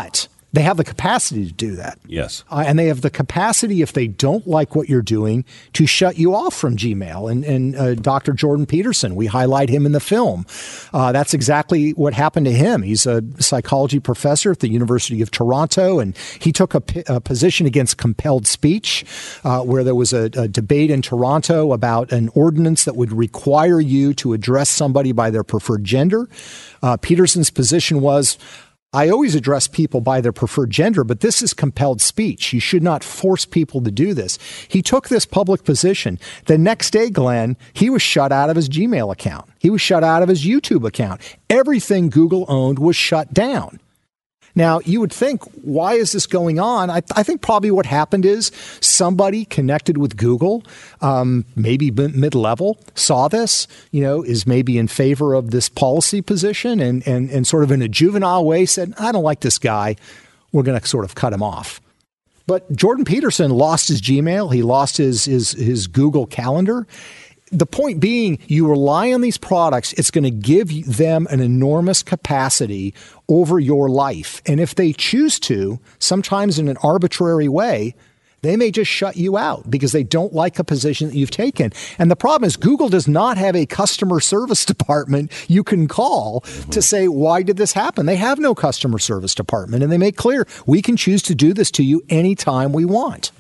They have the capacity to do that. Yes. And they have the capacity, if they don't like what you're doing, to shut you off from Gmail. And Dr. Jordan Peterson, we highlight him in the film. That's exactly what happened to him. He's a psychology professor at the University of Toronto, and he took a position against compelled speech, where there was a debate in Toronto about an ordinance that would require you to address somebody by their preferred gender. Peterson's position was, I always address people by their preferred gender, but this is compelled speech. You should not force people to do this. He took this public position. The next day, Glenn, he was shut out of his Gmail account. He was shut out of his YouTube account. Everything Google owned was shut down. Now, you would think, why is this going on? I think probably what happened is somebody connected with Google, maybe mid-level, saw this, is maybe in favor of this policy position and sort of in a juvenile way said, I don't like this guy. We're going to sort of cut him off. But Jordan Peterson lost his Gmail. He lost his Google Calendar. The point being, you rely on these products, it's going to give them an enormous capacity over your life. And if they choose to, sometimes in an arbitrary way, they may just shut you out because they don't like a position that you've taken. And the problem is Google does not have a customer service department you can call to say, why did this happen? They have no customer service department. And they make clear, we can choose to do this to you anytime we want.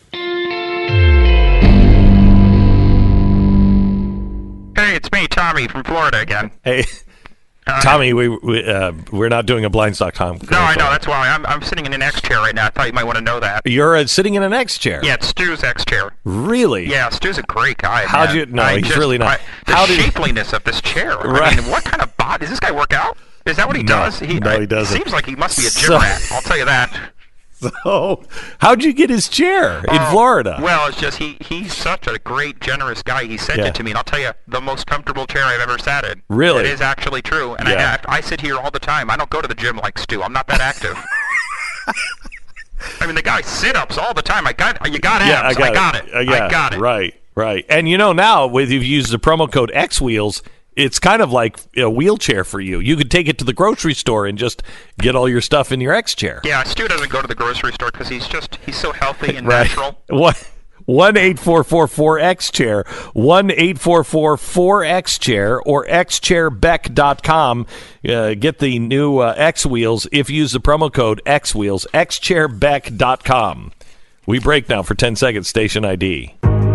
Hey, it's me, Tommy, from Florida again. Hey, Tommy, we're not doing a Blinds.com. No, I know. That's why I'm sitting in an X chair right now. I thought you might want to know that. You're sitting in an X chair? Yeah, it's Stu's X chair. Really? Yeah, Stu's a great guy. How'd you? No, he's really not. The shapeliness of this chair. Right. I mean, what kind of body? Does this guy work out? Is that what he does? He doesn't. Seems like he must be a gym rat. I'll tell you that. So, how'd you get his chair in Florida? Well, it's just he's such a great, generous guy. He sent it to me, and I'll tell you, the most comfortable chair I've ever sat in. Really? It is actually true. And I sit here all the time. I don't go to the gym like Stu. I'm not that active. I mean, the guy sit-ups all the time. You got abs. I got it. Right. And now, if you've used the promo code XWheels, it's kind of like a wheelchair for you. You could take it to the grocery store and just get all your stuff in your X chair. Yeah, Stu doesn't go to the grocery store because he's so healthy and natural. 1-844-4X-CHAIR, 1-844-4X-CHAIR, or xchairbeck.com. Get the new X Wheels if you use the promo code X Wheels, xchairbeck.com. We break now for 10 seconds, station ID.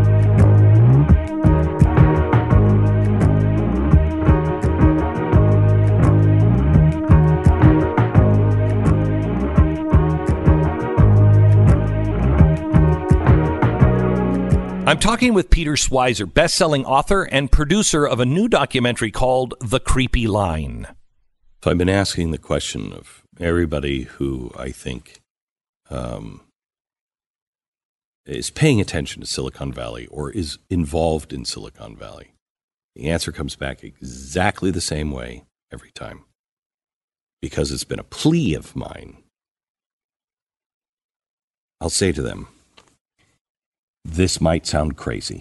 I'm talking with Peter Schweizer, best-selling author and producer of a new documentary called The Creepy Line. So I've been asking the question of everybody who I think is paying attention to Silicon Valley or is involved in Silicon Valley. The answer comes back exactly the same way every time, because it's been a plea of mine. I'll say to them, this might sound crazy.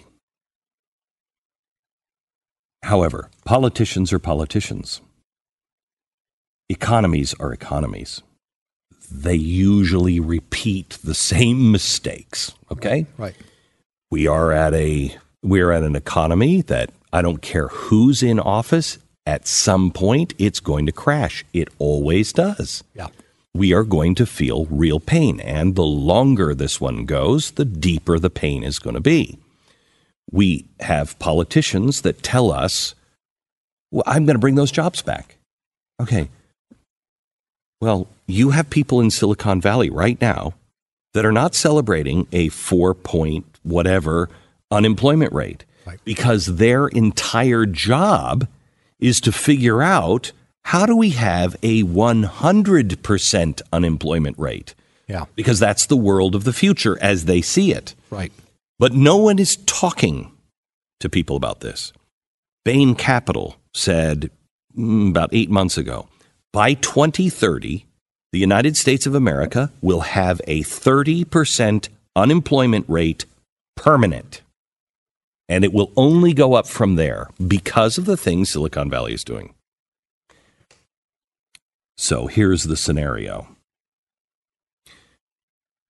However, politicians are politicians. Economies are economies. They usually repeat the same mistakes, okay? Right. We are at an economy that I don't care who's in office, at some point it's going to crash. It always does. Yeah. We are going to feel real pain. And the longer this one goes, the deeper the pain is going to be. We have politicians that tell us, well, I'm going to bring those jobs back. Okay. Well, you have people in Silicon Valley right now that are not celebrating a 4-point whatever unemployment rate, right, because their entire job is to figure out, how do we have a 100% unemployment rate? Yeah. Because that's the world of the future as they see it. Right. But no one is talking to people about this. Bain Capital said about 8 months ago, by 2030, the United States of America will have a 30% unemployment rate permanent. And it will only go up from there because of the things Silicon Valley is doing. So here's the scenario.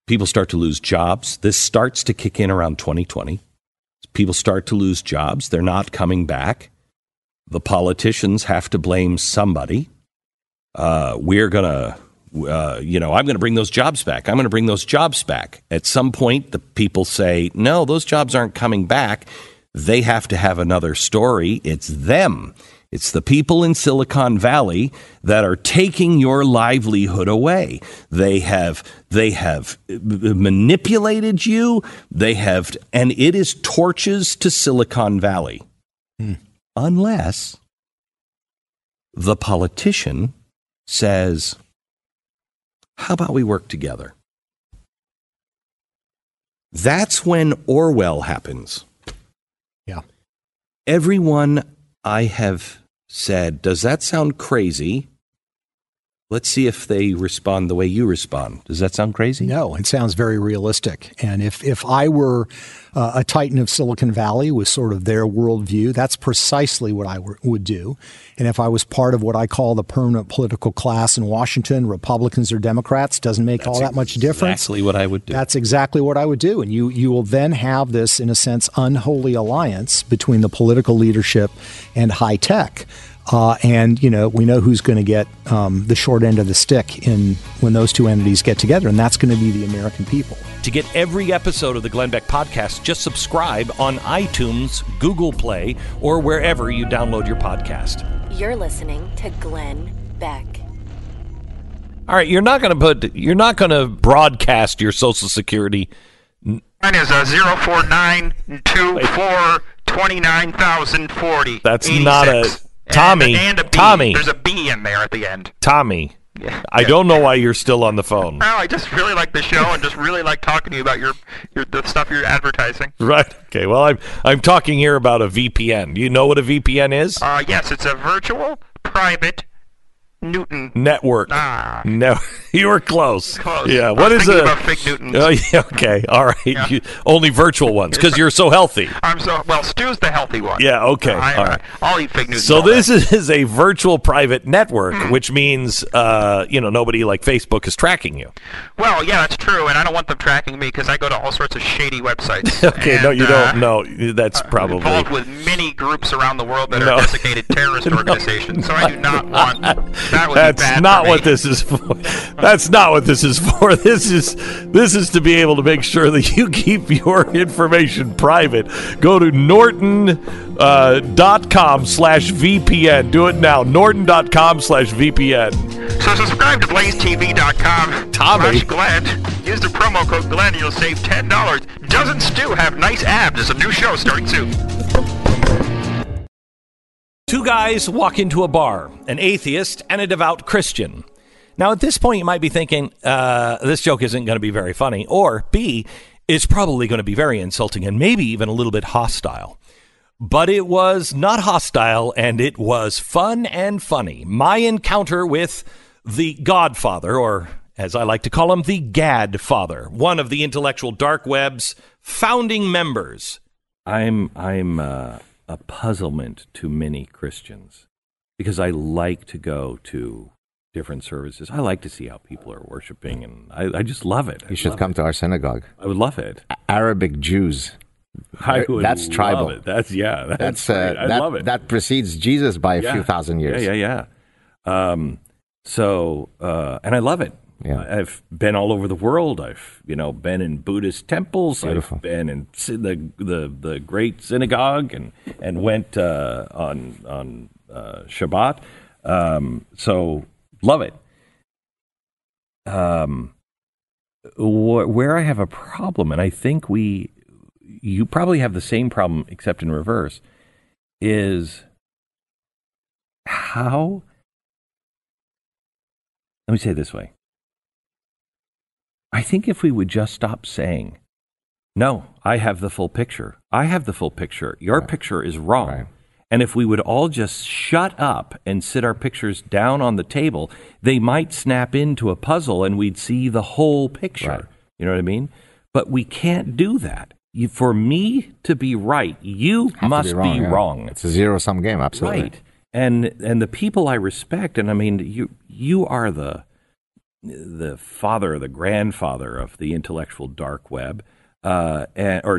People start to lose jobs. This starts to kick in around 2020. People start to lose jobs. They're not coming back. The politicians have to blame somebody. We're going to, I'm going to bring those jobs back. I'm going to bring those jobs back. At some point, the people say, no, those jobs aren't coming back. They have to have another story. It's them. It's the people in Silicon Valley that are taking your livelihood away. They have manipulated you. And it is torches to Silicon Valley. Unless the politician says, how about we work together? That's when Orwell happens. Yeah. Everyone I have said, does that sound crazy? Let's see if they respond the way you respond. Does that sound crazy? No, it sounds very realistic. And if I were a titan of Silicon Valley with sort of their worldview, that's precisely what I would do. And if I was part of what I call the permanent political class in Washington, Republicans or Democrats, doesn't make all that much difference. Exactly what I would do. That's exactly what I would do. And you will then have this, in a sense, unholy alliance between the political leadership and high tech. And, we know who's going to get the short end of the stick when those two entities get together, and that's going to be the American people. To get every episode of the Glenn Beck Podcast, just subscribe on iTunes, Google Play, or wherever you download your podcast. You're listening to Glenn Beck. All right, you're not going to broadcast your Social Security. Mine is 0492429,040. That's 86. not a... Tommy, and a B. Tommy. There's a B in there at the end. Tommy, Yeah. I don't know why you're still on the phone. Oh, I just really like the show and just really like talking to you about the stuff you're advertising. Right. Okay. Well, I'm talking here about a VPN. Do you know what a VPN is? Yes, it's a virtual private Newton network. No, you were close. Close. Yeah. What is a fig Newtons? Oh, yeah, okay. All right. Yeah. Only virtual ones because you're so healthy. Stu's the healthy one. Yeah. Okay. All right. I'll eat fig Newtons. So this is a virtual private network, which means nobody like Facebook is tracking you. Well, yeah, that's true, and I don't want them tracking me because I go to all sorts of shady websites. Okay. And, no, you don't. No, that's probably involved with many groups around the world that are designated terrorist organizations. So I do not want. That's not what this is for. That's not what this is for. This is to be able to make sure that you keep your information private. Go to Norton.com/VPN. Do it now. Norton.com/VPN. So subscribe to BlazeTV.com/Glenn. Use the promo code Glenn and you'll save $10. Doesn't Stu have nice abs? There's a new show starting soon. Two guys walk into a bar, an atheist and a devout Christian. Now, at this point, you might be thinking, this joke isn't going to be very funny, or B, it's probably going to be very insulting and maybe even a little bit hostile. But it was not hostile, and it was fun and funny. My encounter with the Godfather, or as I like to call him, the Gadfather, one of the intellectual dark web's founding members. I'm a puzzlement to many Christians because I like to go to different services. I like to see how people are worshiping, and I just love it. You should come to our synagogue. I would love it. Arabic Jews. That's tribal. It. That's great. I love it. That precedes Jesus by a few thousand years. Yeah. And I love it. Yeah. I've been all over the world. I've been in Buddhist temples. Beautiful. I've been in the great synagogue and went on Shabbat. So love it. Where I have a problem, and I think you probably have the same problem except in reverse, is how. Let me say it this way. I think if we would just stop saying, no, I have the full picture. I have the full picture. Your picture is wrong. Right. And if we would all just shut up and sit our pictures down on the table, they might snap into a puzzle and we'd see the whole picture. Right. You know what I mean? But we can't do that. For me to be right, you must be wrong. It's a zero-sum game, absolutely. Right. And the people I respect, and I mean, you are the father or the grandfather of the intellectual dark web, dark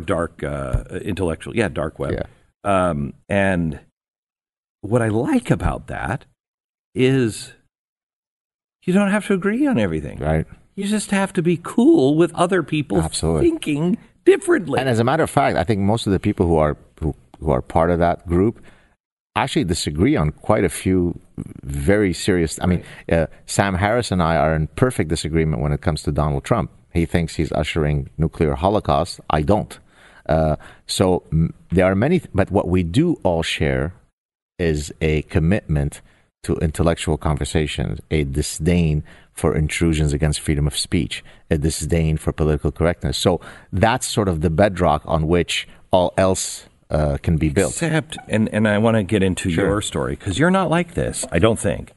web. Yeah. And what I like about that is you don't have to agree on everything. Right. You just have to be cool with other people thinking differently. And as a matter of fact, I think most of the people who are part of that group actually disagree on quite a few very serious. I mean, Sam Harris and I are in perfect disagreement when it comes to Donald Trump. He thinks he's ushering nuclear holocaust. I don't. So there are many, but what we do all share is a commitment to intellectual conversations, a disdain for intrusions against freedom of speech, a disdain for political correctness. So that's sort of the bedrock on which all else can be built. Except, and I want to get into your story, because you're not like this, I don't think.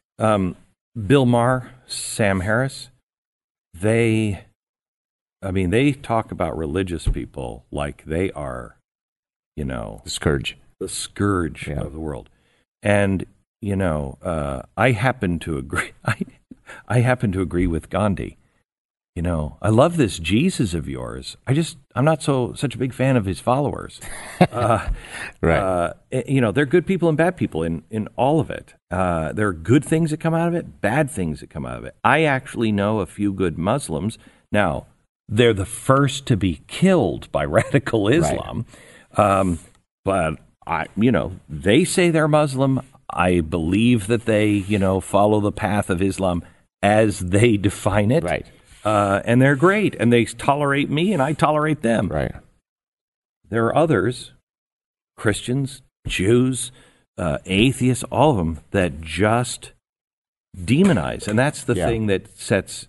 Bill Maher, Sam Harris, they talk about religious people like they are, the scourge. The scourge of the world. And, I happen to agree. I happen to agree with Gandhi. I love this Jesus of yours. I'm not such a big fan of his followers. Right. They're good people and bad people in all of it. There are good things that come out of it, bad things that come out of it. I actually know a few good Muslims. Now, they're the first to be killed by radical Islam. Right. But they say they're Muslim. I believe that they, follow the path of Islam as they define it. Right. And they're great, and they tolerate me, and I tolerate them. Right. There are others, Christians, Jews, atheists, all of them, that just demonize. And that's the thing that sets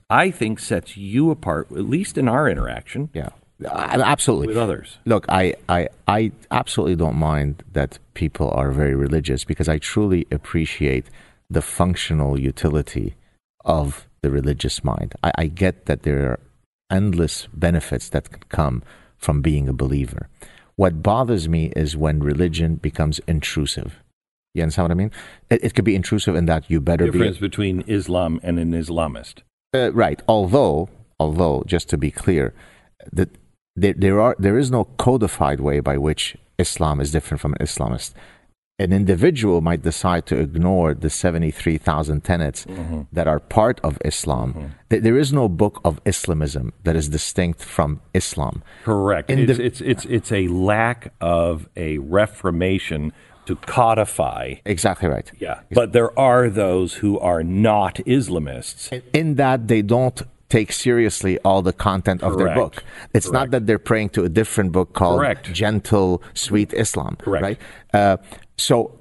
you apart, at least in our interaction. Yeah. Absolutely. With others. Look, I absolutely don't mind that people are very religious, because I truly appreciate the functional utility of the religious mind. I get that there are endless benefits that can come from being a believer. What bothers me is when religion becomes intrusive. You understand what I mean? It could be intrusive in that you better difference between Islam and an Islamist. Right. Although, just to be clear, that there is no codified way by which Islam is different from an Islamist. An individual might decide to ignore the 73,000 tenets that are part of Islam. There is no book of Islamism that is distinct from Islam. Correct. It's a lack of a reformation to codify. Exactly right. Yeah. But there are those who are not Islamists. In that they don't take seriously all the content of their book. It's not that they're praying to a different book called Gentle, Sweet Islam. Correct. Right? So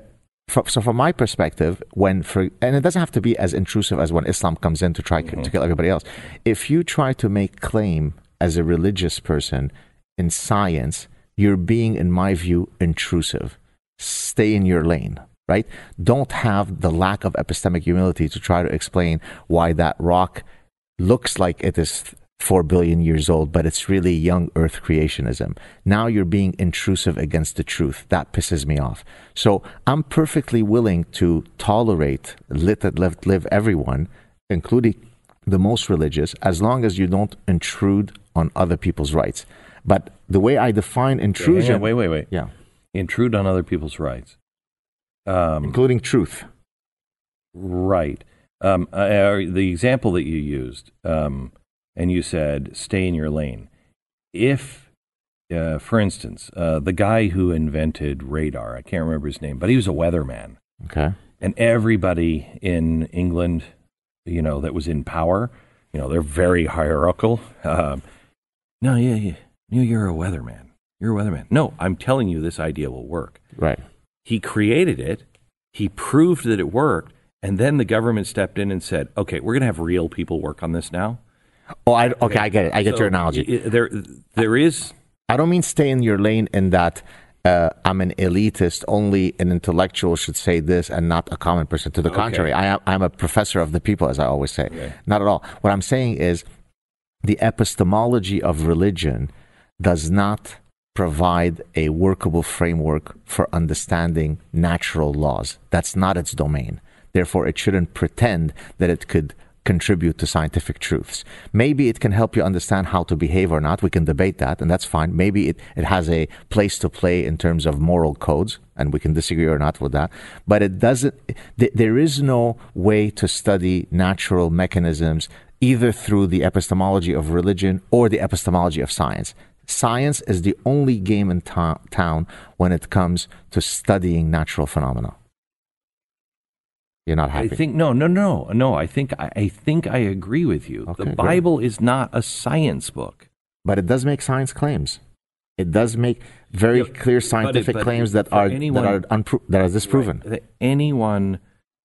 from my perspective, and it doesn't have to be as intrusive as when Islam comes in to try to kill everybody else. If you try to make claim as a religious person in science, you're being, in my view, intrusive. Stay in your lane. Right? Don't have the lack of epistemic humility to try to explain why that rock looks like it is 4 billion years old, but it's really young Earth creationism. Now you're being intrusive against the truth. That pisses me off. So I'm perfectly willing to tolerate, live everyone, including the most religious, as long as you don't intrude on other people's rights. But the way I define intrusion... Wait. Yeah. Intrude on other people's rights. Including truth. Right. The example that you used, and you said, stay in your lane. If, for instance, the guy who invented radar, I can't remember his name, but he was a weatherman. Okay. And everybody in England, that was in power, they're very hierarchical. No, you're a weatherman. You're a weatherman. No, I'm telling you this idea will work. Right. He created it. He proved that it worked. And then the government stepped in and said, okay, we're going to have real people work on this now. Oh, I get it. I get your analogy. There is... I don't mean stay in your lane in that I'm an elitist, only an intellectual should say this and not a common person. To the contrary, I'm a professor of the people, as I always say. Okay. Not at all. What I'm saying is the epistemology of religion does not provide a workable framework for understanding natural laws. That's not its domain. Therefore, it shouldn't pretend that it could contribute to scientific truths. Maybe it can help you understand how to behave or not. We can debate that, and that's fine. Maybe it has a place to play in terms of moral codes, and we can disagree or not with that. But it doesn't, there is no way to study natural mechanisms either through the epistemology of religion or the epistemology of science. Science is the only game in town when it comes to studying natural phenomena. You're not happy. I think no. I think I agree with you. Okay, the Bible is not a science book, but it does make science claims. It does make very clear scientific claims that are disproven. Right,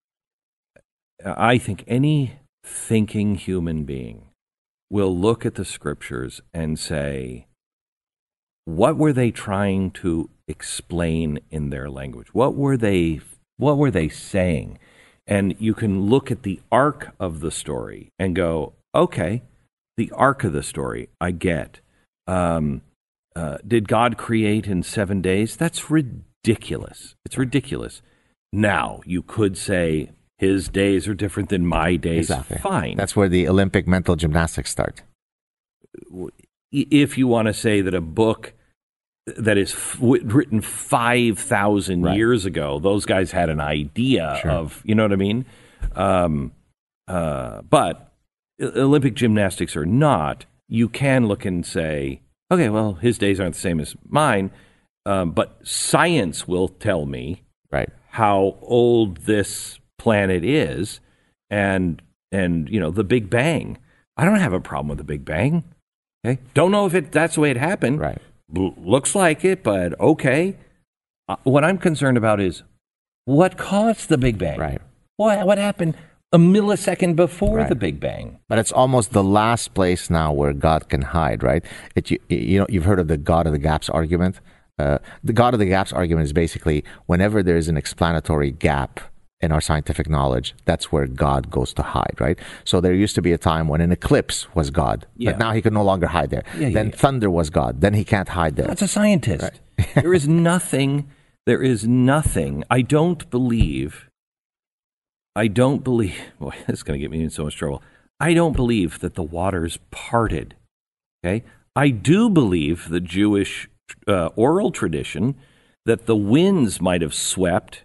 I think any thinking human being will look at the scriptures and say, what were they trying to explain in their language? What were they saying? And you can look at the arc of the story and go, okay, the arc of the story, I get. Did God create in 7 days? That's ridiculous. It's ridiculous. Now, you could say his days are different than my days. Exactly. Fine. That's where the Olympic mental gymnastics start. If you want to say that a book that is written 5,000 years ago, those guys had an idea of, you know what I mean? But Olympic gymnastics or not, you can look and say, okay, well, his days aren't the same as mine, but science will tell me how old this planet is, and the Big Bang. I don't have a problem with the Big Bang. Okay, don't know if that's the way it happened. Right. Looks like it, but okay. What I'm concerned about is what caused the Big Bang. Right. What happened a millisecond before the Big Bang? But it's almost the last place now where God can hide, right? You've heard of the God of the gaps argument. The God of the gaps argument is basically whenever there is an explanatory gap in our scientific knowledge, that's where God goes to hide, right? So there used to be a time when an eclipse was God, but now he can no longer hide there. Then thunder was God, then he can't hide there. That's a scientist. Right. There is nothing. I don't believe, boy, this is going to get me in so much trouble. I don't believe that the waters parted, okay? I do believe the Jewish oral tradition that the winds might have swept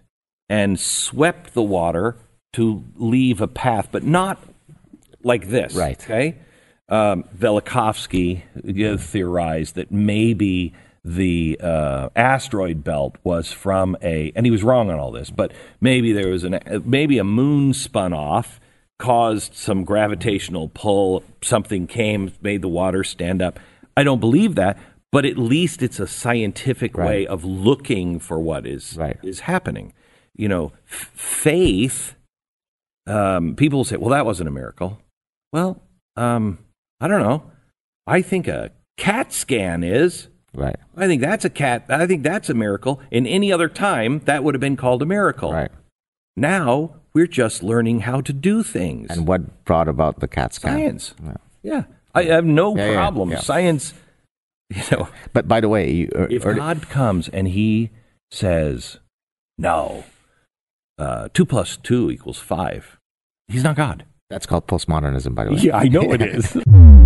the water to leave a path, but not like this. Right. Okay? Velikovsky theorized that maybe the asteroid belt was from and he was wrong on all this, but maybe there was maybe a moon spun off, caused some gravitational pull, something came, made the water stand up. I don't believe that, but at least it's a scientific way of looking for what is happening. Faith, people will say, well, that wasn't a miracle. Well, I don't know. I think a CAT scan is. Right. I think that's a miracle. In any other time, that would have been called a miracle. Right. Now, we're just learning how to do things. And what brought about the CAT scan? Science. Yeah. I have no problem. Yeah. Science, But by the way, if God comes and he says, no, 2 + 2 = 5. He's not God. That's called postmodernism, by the way. Yeah, I know it is.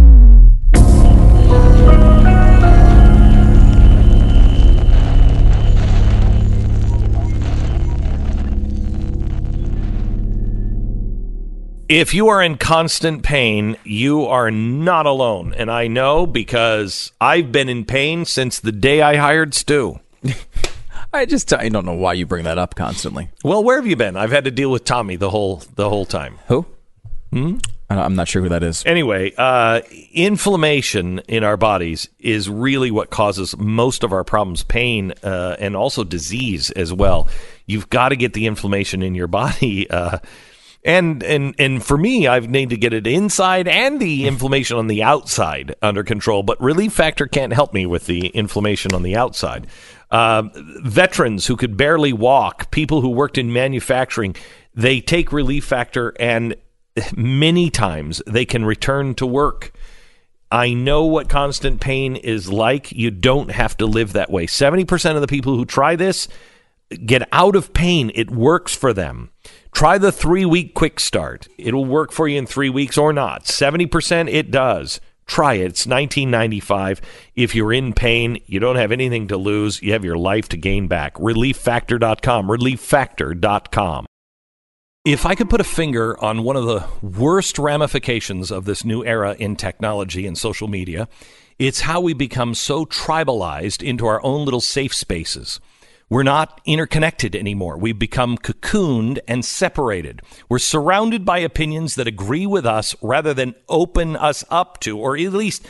If you are in constant pain, you are not alone. And I know because I've been in pain since the day I hired Stu. I don't know why you bring that up constantly. Well, where have you been? I've had to deal with Tommy the whole time. Who? I'm not sure who that is. Anyway, inflammation in our bodies is really what causes most of our problems, pain and also disease as well. You've got to get the inflammation in your body. And for me, I've needed to get it inside and the inflammation on the outside under control. But Relief Factor can't help me with the inflammation on the outside. Veterans who could barely walk, people who worked in manufacturing, they take Relief Factor and many times they can return to work. I know what constant pain is like. You don't have to live that way. 70% of the people who try this get out of pain. It works for them. Try the 3-week quick start. It'll work for you in 3 weeks or not. 70% it does. Try it. It's $19.95. If you're in pain, you don't have anything to lose. You have your life to gain back. ReliefFactor.com. ReliefFactor.com. If I could put a finger on one of the worst ramifications of this new era in technology and social media, it's how we become so tribalized into our own little safe spaces. We're not interconnected anymore. We've become cocooned and separated. We're surrounded by opinions that agree with us rather than open us up to, or at least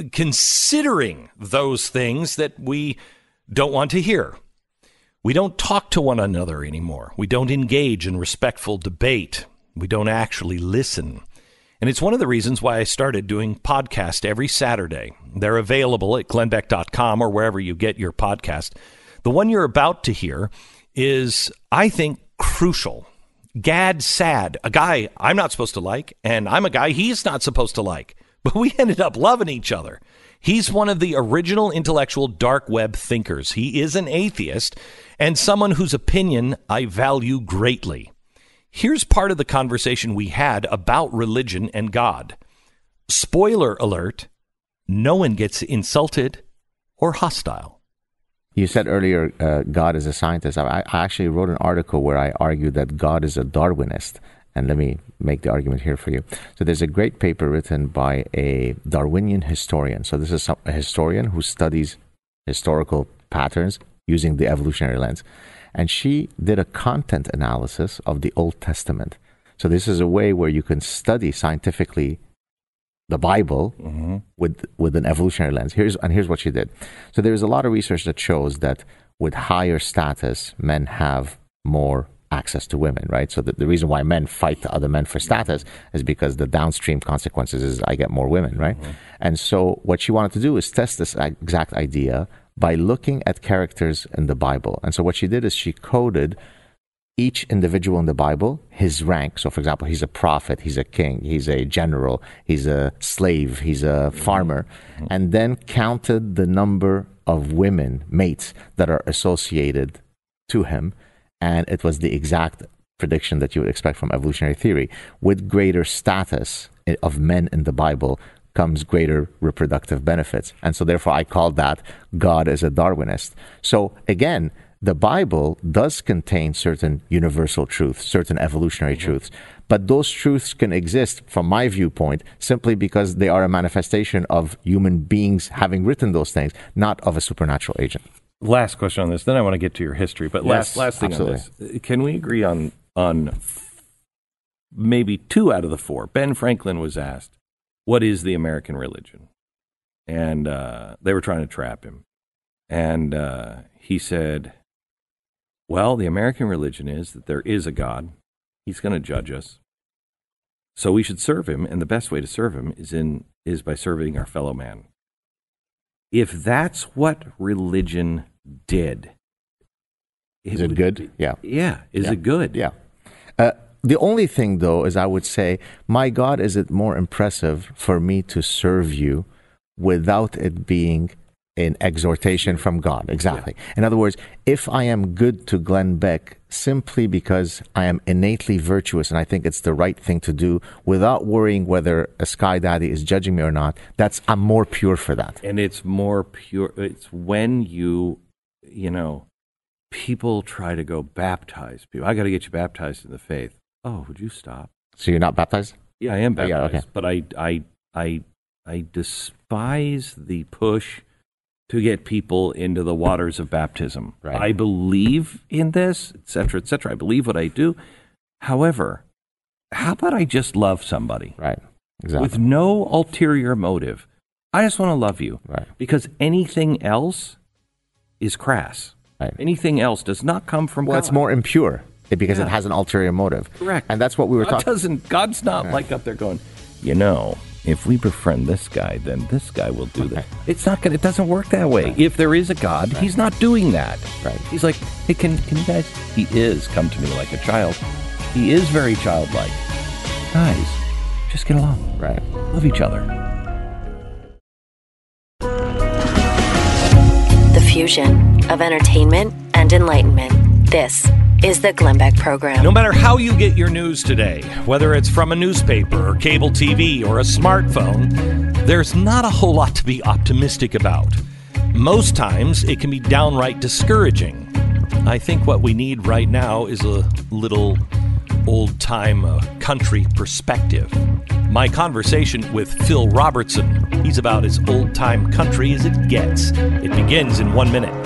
considering those things that we don't want to hear. We don't talk to one another anymore. We don't engage in respectful debate. We don't actually listen. And it's one of the reasons why I started doing podcasts every Saturday. They're available at glennbeck.com or wherever you get your podcast. The one you're about to hear is, I think, crucial. Gad Saad, a guy I'm not supposed to like, and I'm a guy he's not supposed to like. But we ended up loving each other. He's one of the original intellectual dark web thinkers. He is an atheist and someone whose opinion I value greatly. Here's part of the conversation we had about religion and God. Spoiler alert, no one gets insulted or hostile. You said earlier God is a scientist. I actually wrote an article where I argued that God is a Darwinist. And let me make the argument here for you. So there's a great paper written by a Darwinian historian. So this is a historian who studies historical patterns using the evolutionary lens. And she did a content analysis of the Old Testament. So this is a way where you can study scientifically the Bible with an evolutionary lens. Here's what she did. So there's a lot of research that shows that with higher status, men have more access to women, right? So the reason why men fight the other men for status is because the downstream consequences is I get more women, right? And so what she wanted to do is test this exact idea by looking at characters in the Bible. And so what she did is she coded each individual in the Bible, his rank. So for example, he's a prophet, he's a king, he's a general, he's a slave, he's a farmer, and then counted the number of women, mates, that are associated to him. And it was the exact prediction that you would expect from evolutionary theory. With greater status of men in the Bible comes greater reproductive benefits. And so therefore I called that God is a Darwinist. So again, the Bible does contain certain universal truths, certain evolutionary truths. But those truths can exist, from my viewpoint, simply because they are a manifestation of human beings having written those things, not of a supernatural agent. Last question on this, then I want to get to your history. But Yes, last thing absolutely. on this. Can we agree on maybe 2 out of the 4? Ben Franklin was asked, what is the American religion? And they were trying to trap him. And he said, well, the American religion is that there is a God. He's going to judge us. So we should serve him, and the best way to serve him is by serving our fellow man. If that's what religion did, Is it good? Yeah. Yeah. Is it good? Yeah. The only thing, though, is I would say, my God, is it more impressive for me to serve you without it being an exhortation from God? Exactly. Yeah. In other words, if I am good to Glenn Beck simply because I am innately virtuous and I think it's the right thing to do without worrying whether a sky daddy is judging me or not, I'm more pure for that. And it's more pure. It's when people try to go baptize people. I got to get you baptized in the faith. Oh, would you stop? So you're not baptized? Yeah, I am baptized. Yeah, okay. But I despise the push to get people into the waters of baptism. Right. I believe in this, et cetera, et cetera. I believe what I do. However, how about I just love somebody? Right. Exactly. With no ulterior motive. I just want to love you. Right. Because anything else is crass. Right. Anything else does not come from God. It's more impure because it has an ulterior motive. Correct. And that's what we were talking. God's not like up there going, if we befriend this guy, then this guy will do that. It's not it doesn't work that way. Right. If there is a God, he's not doing that. Right. He's like, hey, can you guys? He is come to me like a child. He is very childlike. Guys, just get along. Right. Love each other. The fusion of entertainment and enlightenment. This is the Glenn Beck Program. No matter how you get your news today, whether it's from a newspaper or cable TV or a smartphone, there's not a whole lot to be optimistic about. Most times, it can be downright discouraging. I think what we need right now is a little old-time country perspective. My conversation with Phil Robertson, he's about as old-time country as it gets. It begins in 1 minute.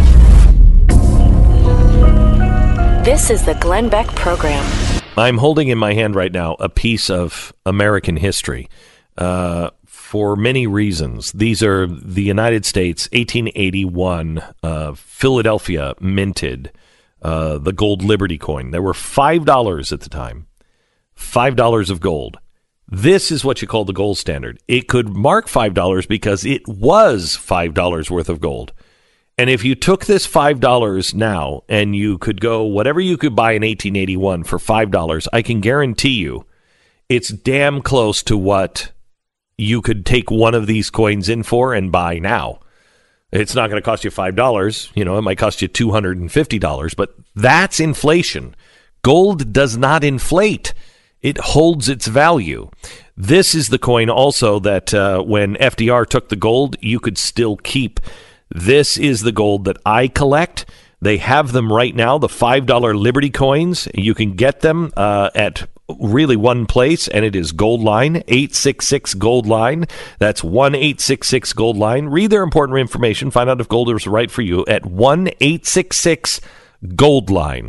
This is the Glenn Beck Program. I'm holding in my hand right now a piece of American history for many reasons. These are the United States, 1881, Philadelphia minted the gold Liberty coin. There were $5 at the time, $5 of gold. This is what you call the gold standard. It could mark $5 because it was $5 worth of gold. And if you took this $5 now and you could go whatever you could buy in 1881 for $5, I can guarantee you it's damn close to what you could take one of these coins in for and buy now. It's not going to cost you $5. You know, it might cost you $250, but that's inflation. Gold does not inflate. It holds its value. This is the coin also that when FDR took the gold, you could still keep. This is the gold that I collect. They have them right now, the $5 Liberty coins. You can get them at really one place, and it is Gold Line, 866 Gold Line. That's 1-866 Gold Line. Read their important information. Find out if gold is right for you at 1-866 Gold Line.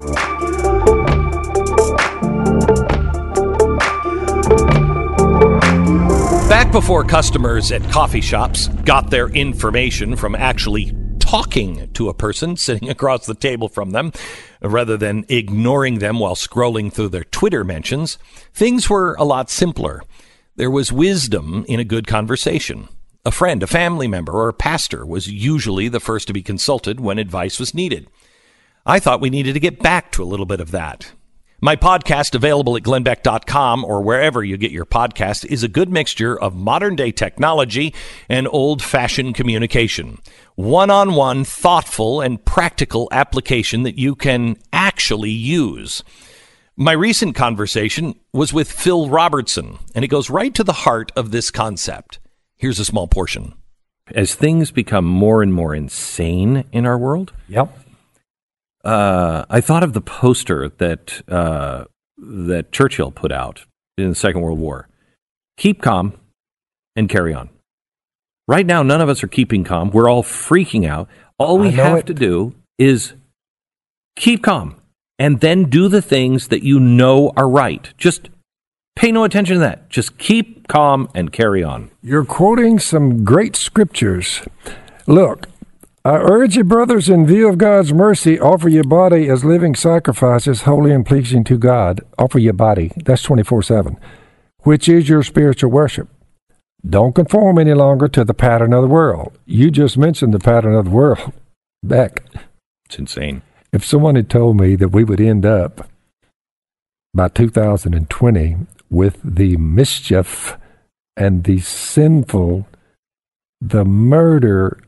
Back before customers at coffee shops got their information from actually talking to a person sitting across the table from them, rather than ignoring them while scrolling through their Twitter mentions, things were a lot simpler. There was wisdom in a good conversation. A friend, a family member, or a pastor was usually the first to be consulted when advice was needed. I thought we needed to get back to a little bit of that. My podcast, available at glennbeck.com or wherever you get your podcast, is a good mixture of modern-day technology and old-fashioned communication. One-on-one, thoughtful, and practical application that you can actually use. My recent conversation was with Phil Robertson, and it goes right to the heart of this concept. Here's a small portion. As things become more and more insane in our world... Yep. I thought of the poster that Churchill put out in the Second World War. Keep calm and carry on. Right now, none of us are keeping calm. We're all freaking out. All we have to do is keep calm and then do the things that you know are right. Just pay no attention to that. Just keep calm and carry on. You're quoting some great scriptures. Look, I urge you, brothers, in view of God's mercy, offer your body as living sacrifices, holy and pleasing to God. Offer your body. That's 24/7, which is your spiritual worship. Don't conform any longer to the pattern of the world. You just mentioned the pattern of the world. Beck. It's insane. If someone had told me that we would end up by 2020 with the mischief and the sinful, the murder,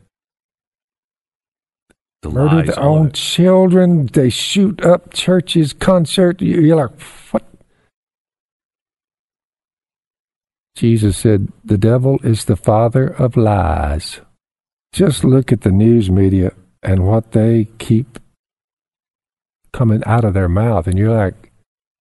their own children, they shoot up churches, concert. You're like, what? Jesus said, the devil is the father of lies. Just look at the news media and what they keep coming out of their mouth. And you're like,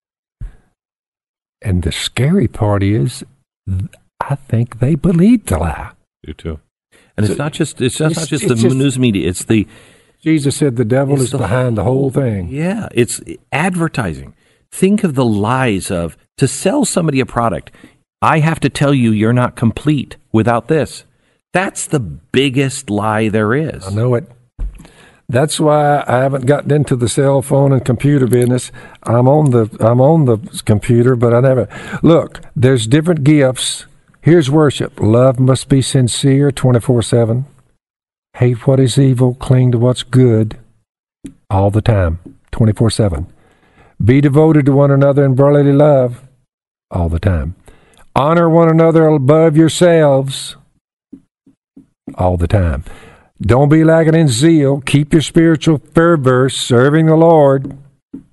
and the scary part is, I think they believe the lie. You too. And it's not just the news media. It's the... Jesus said the devil is behind the whole thing. Yeah, it's advertising. Think of the lies of, to sell somebody a product, I have to tell you you're not complete without this. That's the biggest lie there is. I know it. That's why I haven't gotten into the cell phone and computer business. I'm on the computer, but I never... Look, there's different gifts. Here's worship. Love must be sincere 24/7. Hate what is evil, cling to what's good all the time, 24/7. Be devoted to one another in brotherly love all the time. Honor one another above yourselves all the time. Don't be lacking in zeal. Keep your spiritual fervor serving the Lord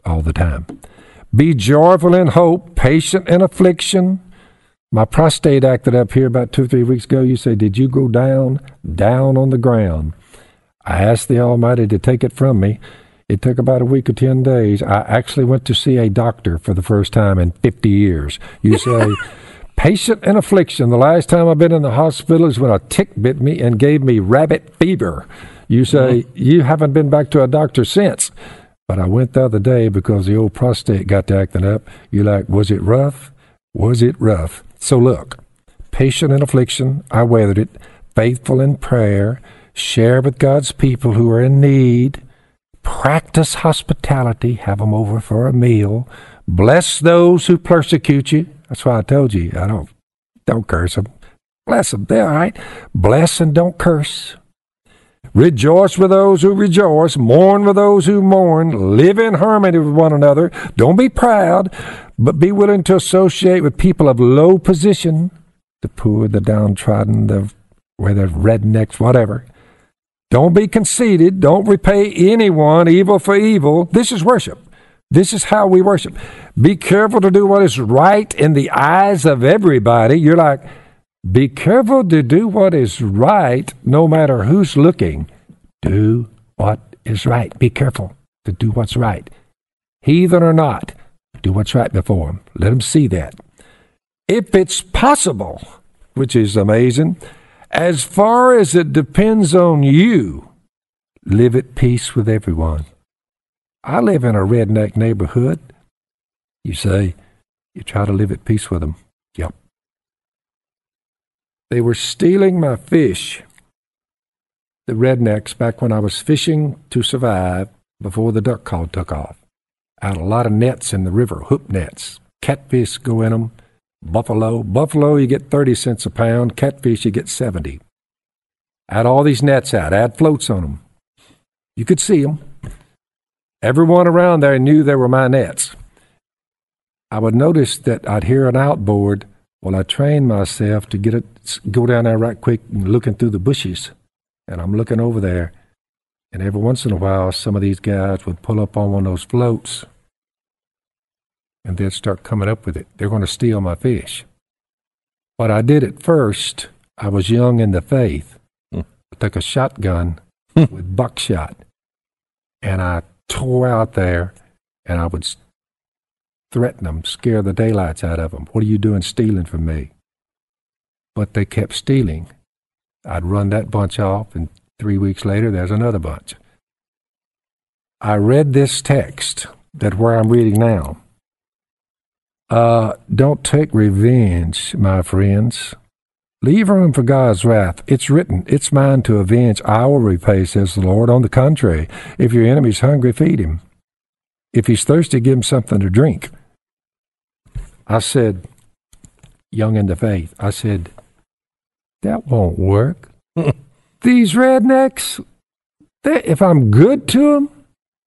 all the time. Be joyful in hope, patient in affliction. My prostate acted up here about 2 or 3 weeks ago. You say, did you go down on the ground? I asked the Almighty to take it from me. It took about a week or 10 days. I actually went to see a doctor for the first time in 50 years. You say, patient in affliction. The last time I've been in the hospital is when a tick bit me and gave me rabbit fever. You say, you haven't been back to a doctor since. But I went the other day because the old prostate got to acting up. You're like, was it rough? Was it rough? So look, patient in affliction, I weathered it. Faithful in prayer, share with God's people who are in need. Practice hospitality, have them over for a meal. Bless those who persecute you. That's why I told you, don't curse them. Bless them, they're all right. Bless and don't curse. Rejoice with those who rejoice. Mourn with those who mourn. Live in harmony with one another. Don't be proud, but be willing to associate with people of low position, the poor, the downtrodden, where they're rednecks, whatever. Don't be conceited. Don't repay anyone evil for evil. This is worship. This is how we worship. Be careful to do what is right in the eyes of everybody. You're like, be careful to do what is right no matter who's looking. Do what is right. Be careful to do what's right. Heathen or not, do what's right before them. Let them see that. If it's possible, which is amazing, as far as it depends on you, live at peace with everyone. I live in a redneck neighborhood. You say, you try to live at peace with them. Yep. They were stealing my fish, the rednecks, back when I was fishing to survive before the duck call took off. I had a lot of nets in the river, hook nets. Catfish go in them. Buffalo, you get 30 cents a pound. Catfish, you get 70. I had all these nets out. I had floats on them. You could see them. Everyone around there knew they were my nets. I would notice that I'd hear an outboard. Well, I trained myself to go down there right quick and looking through the bushes. And I'm looking over there. And every once in a while, some of these guys would pull up on one of those floats. And they'd start coming up with it. They're going to steal my fish. What I did at first, I was young in the faith. I took a shotgun with buckshot. And I tore out there, and I would threaten them, scare the daylights out of them. What are you doing stealing from me? But they kept stealing. I'd run that bunch off, and 3 weeks later, there's another bunch. I read this text, that where I'm reading now. Don't take revenge, my friends. Leave room for God's wrath. It's written, it's mine to avenge. I will repay, says the Lord. On the contrary, if your enemy's hungry, feed him. If he's thirsty, give him something to drink. I said, young in the faith, I said, that won't work. These rednecks, if I'm good to them,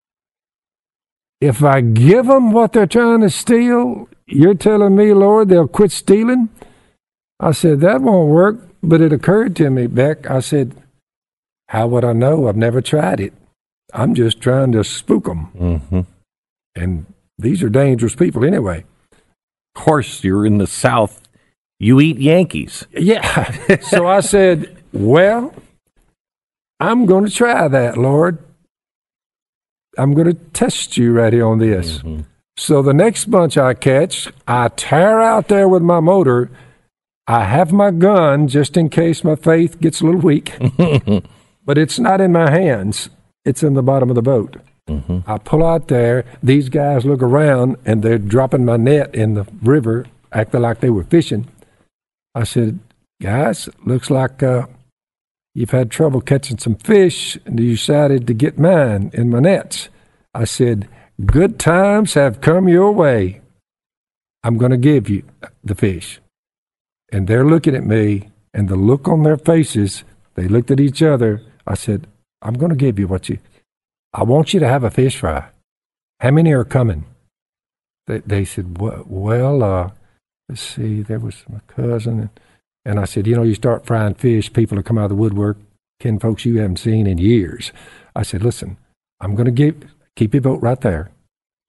if I give them what they're trying to steal, you're telling me, Lord, they'll quit stealing? I said, that won't work. But it occurred to me, Beck, I said, how would I know? I've never tried it. I'm just trying to spook them. Mm-hmm. And these are dangerous people anyway. Of course, you're in the South. You eat Yankees. Yeah. So I said, well, I'm going to try that, Lord. I'm going to test you right here on this. Mm-hmm. So the next bunch I catch, I tear out there with my motor. I have my gun just in case my faith gets a little weak. But it's not in my hands. It's in the bottom of the boat. Mm-hmm. I pull out there. These guys look around, and they're dropping my net in the river, acting like they were fishing. I said, guys, looks like you've had trouble catching some fish, and you decided to get mine in my nets. I said, good times have come your way. I'm going to give you the fish. And they're looking at me, and the look on their faces, they looked at each other. I said, I'm going to give you I want you to have a fish fry. How many are coming? They said, well, let's see, there was my cousin. And I said, you start frying fish, people will come out of the woodwork, kin folks you haven't seen in years. I said, listen, I'm going to keep your boat right there.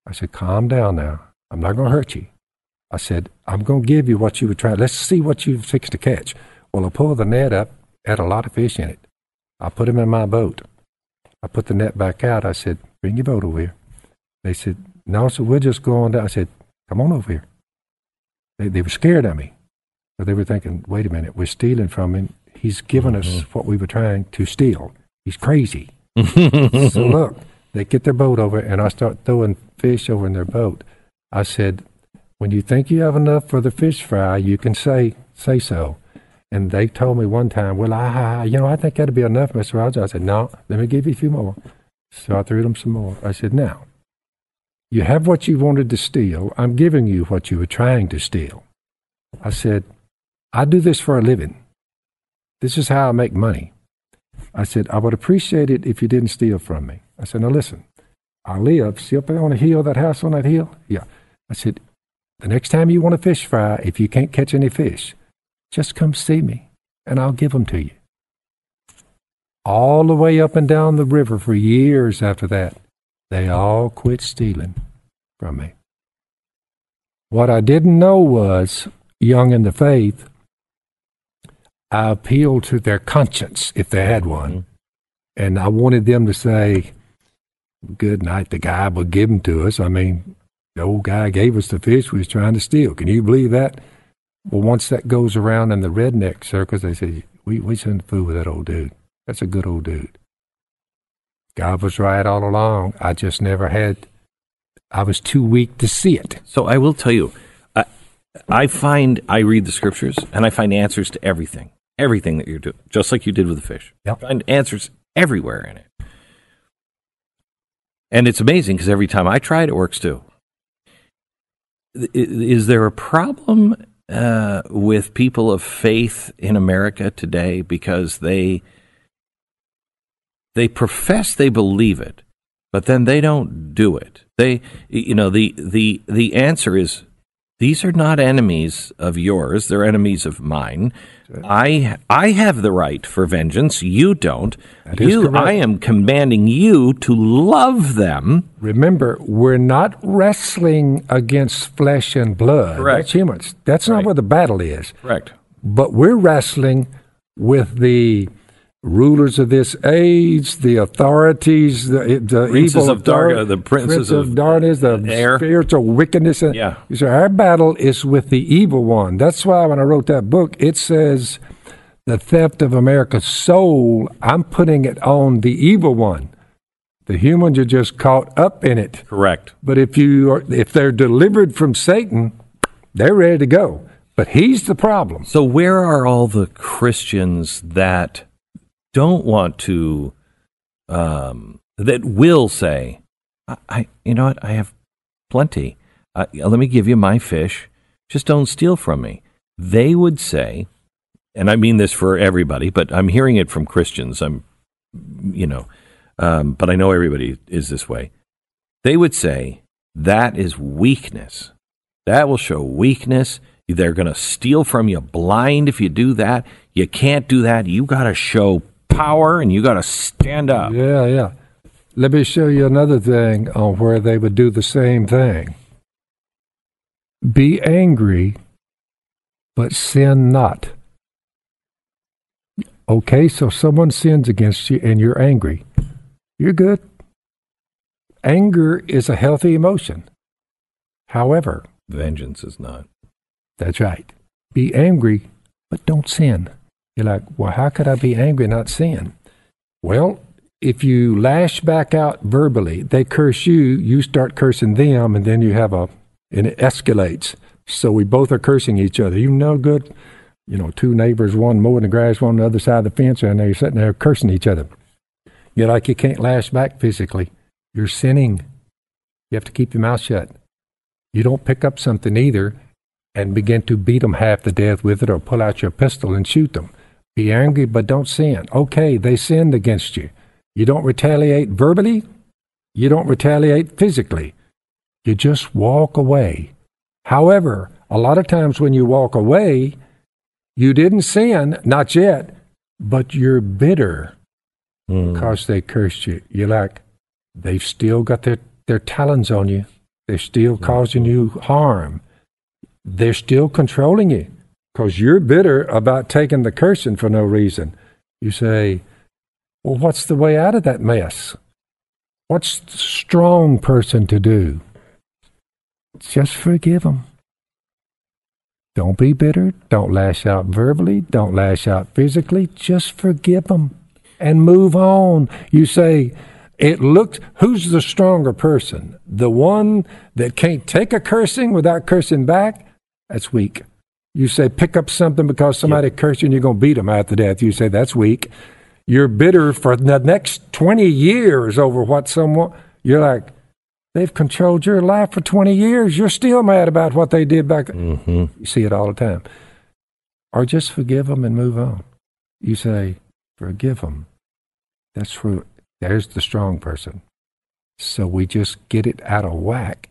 I said, calm down now. I'm not going to hurt you. I said, I'm going to give you what you were trying. Let's see what you fixed to catch. Well, I pulled the net up, had a lot of fish in it. I put them in my boat. I put the net back out. I said, bring your boat over here. They said, no, so we're just going down. I said, come on over here. They were scared of me. So they were thinking, wait a minute, we're stealing from him. He's given us what we were trying to steal. He's crazy. So look, they get their boat over, and I start throwing fish over in their boat. I said, when you think you have enough for the fish fry, you can say so. And they told me one time, well, I think that'd be enough, Mr. Rogers. I said, no, let me give you a few more. So I threw them some more. I said, now, you have what you wanted to steal. I'm giving you what you were trying to steal. I said, I do this for a living. This is how I make money. I said, I would appreciate it if you didn't steal from me. I said, now listen, I live, see up there on the hill, that house on that hill? Yeah. I said, the next time you want a fish fry, if you can't catch any fish, just come see me, and I'll give them to you. All the way up and down the river for years after that, they all quit stealing from me. What I didn't know was, young in the faith, I appealed to their conscience, if they had one, and I wanted them to say, good night, the guy will give them to us. I mean, the old guy gave us the fish we was trying to steal. Can you believe that? Well, once that goes around in the redneck circles, they say, we shouldn't fool with that old dude. That's a good old dude. God was right all along. I just never I was too weak to see it. So I will tell you, I read the scriptures, and I find answers to everything that you're doing, just like you did with the fish. Yep. I find answers everywhere in it. And it's amazing, because every time I try it, it works too. Is there a problem with people of faith in America today because they profess they believe it, but then they don't do it? The answer is, these are not enemies of yours; they're enemies of mine. I have the right for vengeance. You don't. I am commanding you to love them. Remember, we're not wrestling against flesh and blood. Correct. That's humans. That's not where the battle is. Correct. But we're wrestling with the rulers of this age, the authorities, the evil of darkness, the princes of darkness, the air, spiritual wickedness. Yeah. So our battle is with the evil one. That's why when I wrote that book, it says the theft of America's soul, I'm putting it on the evil one. The humans are just caught up in it. Correct. But if they're delivered from Satan, they're ready to go. But he's the problem. So where are all the Christians that don't want to, that will say, you know what, I have plenty. Let me give you my fish. Just don't steal from me. They would say, and I mean this for everybody, but I'm hearing it from Christians. But I know everybody is this way. They would say, that is weakness. That will show weakness. They're going to steal from you blind if you do that. You can't do that. You got to show power, and you got to stand up. Yeah. Let me show you another thing on where they would do the same thing. Be angry, but sin not. Okay, so someone sins against you and you're angry. You're good. Anger is a healthy emotion. However, vengeance is not. That's right. Be angry, but don't sin. You're like, well, how could I be angry and not sin? Well, if you lash back out verbally, they curse you, you start cursing them, and then and it escalates. So we both are cursing each other. You know good, two neighbors, one mowing the grass, one on the other side of the fence, and they're sitting there cursing each other. You're like, you can't lash back physically. You're sinning. You have to keep your mouth shut. You don't pick up something either and begin to beat them half to death with it or pull out your pistol and shoot them. Be angry, but don't sin. Okay, they sinned against you. You don't retaliate verbally. You don't retaliate physically. You just walk away. However, a lot of times when you walk away, you didn't sin, not yet, but you're bitter because they cursed you. You're like, they've still got their talons on you. They're still causing you harm. They're still controlling you because you're bitter about taking the cursing for no reason. You say, well, what's the way out of that mess? What's the strong person to do? Just forgive them. Don't be bitter. Don't lash out verbally. Don't lash out physically. Just forgive them and move on. You say, who's the stronger person? The one that can't take a cursing without cursing back? That's weak. You say, pick up something because somebody cursed you and you're going to beat them after death. You say, that's weak. You're bitter for the next 20 years over what you're like, they've controlled your life for 20 years. You're still mad about what they did back. You see it all the time. Or just forgive them and move on. You say, forgive them. That's true. There's the strong person. So we just get it out of whack.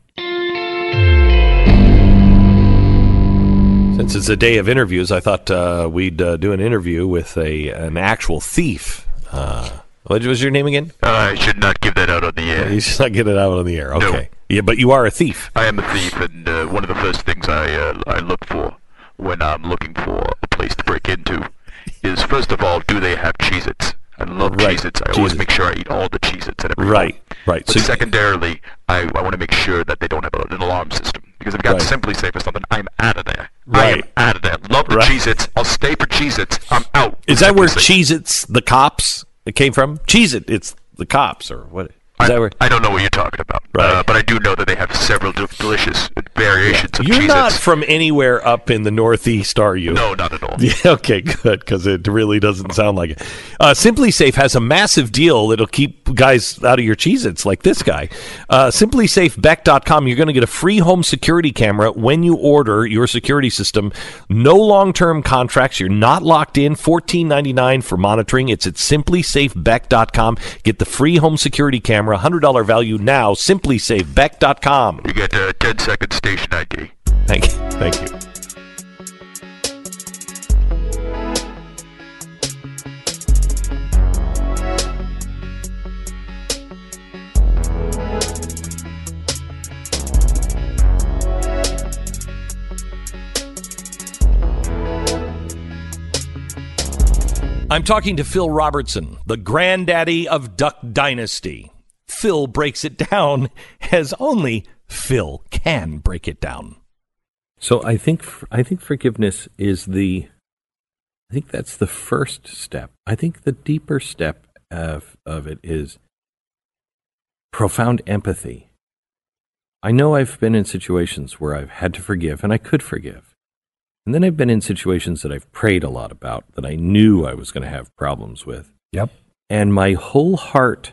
Since it's a day of interviews, I thought we'd do an interview with an actual thief. What was your name again? I should not give that out on the air. You should not get it out on the air. Okay. No. Yeah, but you are a thief. I am a thief, and one of the first things I look for when I'm looking for a place to break into is, first of all, do they have Cheez-Its? I love Cheez-Its. I always make sure I eat all the Cheez-Its at every home. Right. But secondarily, I want to make sure that they don't have an alarm system. Because if I've got Simply Safe or something, I'm out of there. I am out of there. Love the Cheez-Its. I'll stay for Cheez-Its. I'm out. Is that where Cheez-Its, the cops, it came from? Cheez-It, it's the cops, or what? I don't know what you're talking about, but I do know that they have several delicious variations of Cheez-Its. You're not from anywhere up in the Northeast, are you? No, not at all. Yeah, okay, good, because it really doesn't sound like it. Simply Safe has a massive deal that'll keep guys out of your Cheez-Its, like this guy. SimplySafeBeck.com, you're going to get a free home security camera when you order your security system. No long-term contracts. You're not locked in. $14.99 for monitoring. It's at SimplySafeBeck.com. Get the free home security camera. $100 value now. SimplySafeBeck.com. You get a 10-second station ID. Thank you. I'm talking to Phil Robertson, the granddaddy of Duck Dynasty. Phil breaks it down as only Phil can break it down. So I think forgiveness is that's the first step. I think the deeper step of it is profound empathy. I know I've been in situations where I've had to forgive and I could forgive. And then I've been in situations that I've prayed a lot about that I knew I was going to have problems with. Yep. And my whole heart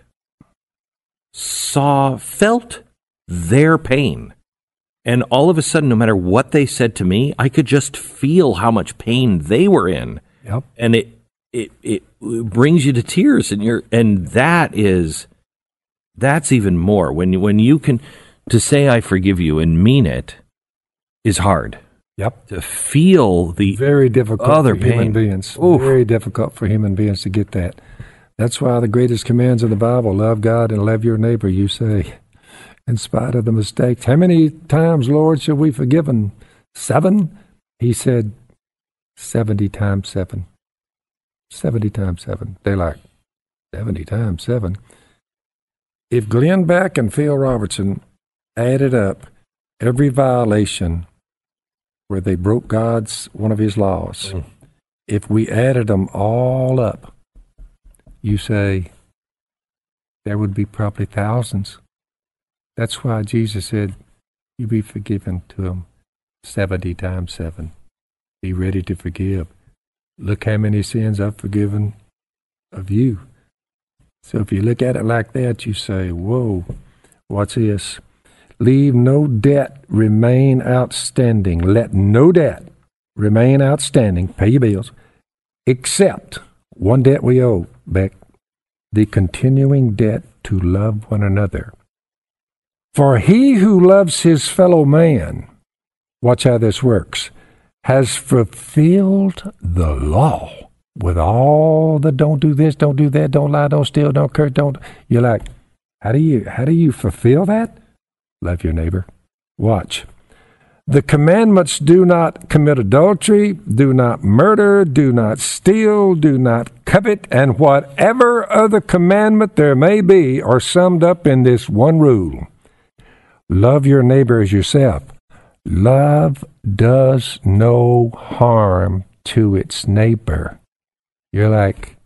felt their pain. And all of a sudden, no matter what they said to me, I could just feel how much pain they were in. Yep. And it brings you to tears, and that's even more. When you can, to say I forgive you and mean it is hard. Yep. To feel the very difficult other for pain. Human beings. Oof. Very difficult for human beings to get that. That's why the greatest commands of the Bible, love God and love your neighbor, you say, in spite of the mistakes. How many times, Lord, shall we forgive them? 7? He said 70 times 7. 70 times 7. They're like, 70 times 7. If Glenn Beck and Phil Robertson added up every violation where they broke one of his laws, if we added them all up, you say there would be probably thousands. That's why Jesus said, you be forgiven to them 70 times 7. Be ready to forgive. Look how many sins I've forgiven of you. So if you look at it like that, you say, whoa, what's this? Leave no debt remain outstanding. Let no debt remain outstanding. Pay your bills. Except one debt we owe, Beck, the continuing debt to love one another. For he who loves his fellow man, watch how this works, has fulfilled the law with all the don't do this, don't do that, don't lie, don't steal, don't curse, don't. You're like, how do you fulfill that? Love your neighbor. Watch. The commandments: do not commit adultery, do not murder, do not steal, do not covet, and whatever other commandment there may be are summed up in this one rule. Love your neighbor as yourself. Love does no harm to its neighbor. You're like,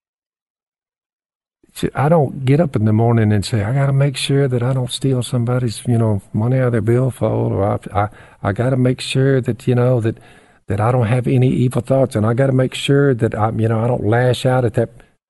I don't get up in the morning and say, I got to make sure that I don't steal somebody's, money out of their billfold, or I got to make sure that, that I don't have any evil thoughts, and I got to make sure that I don't lash out at that.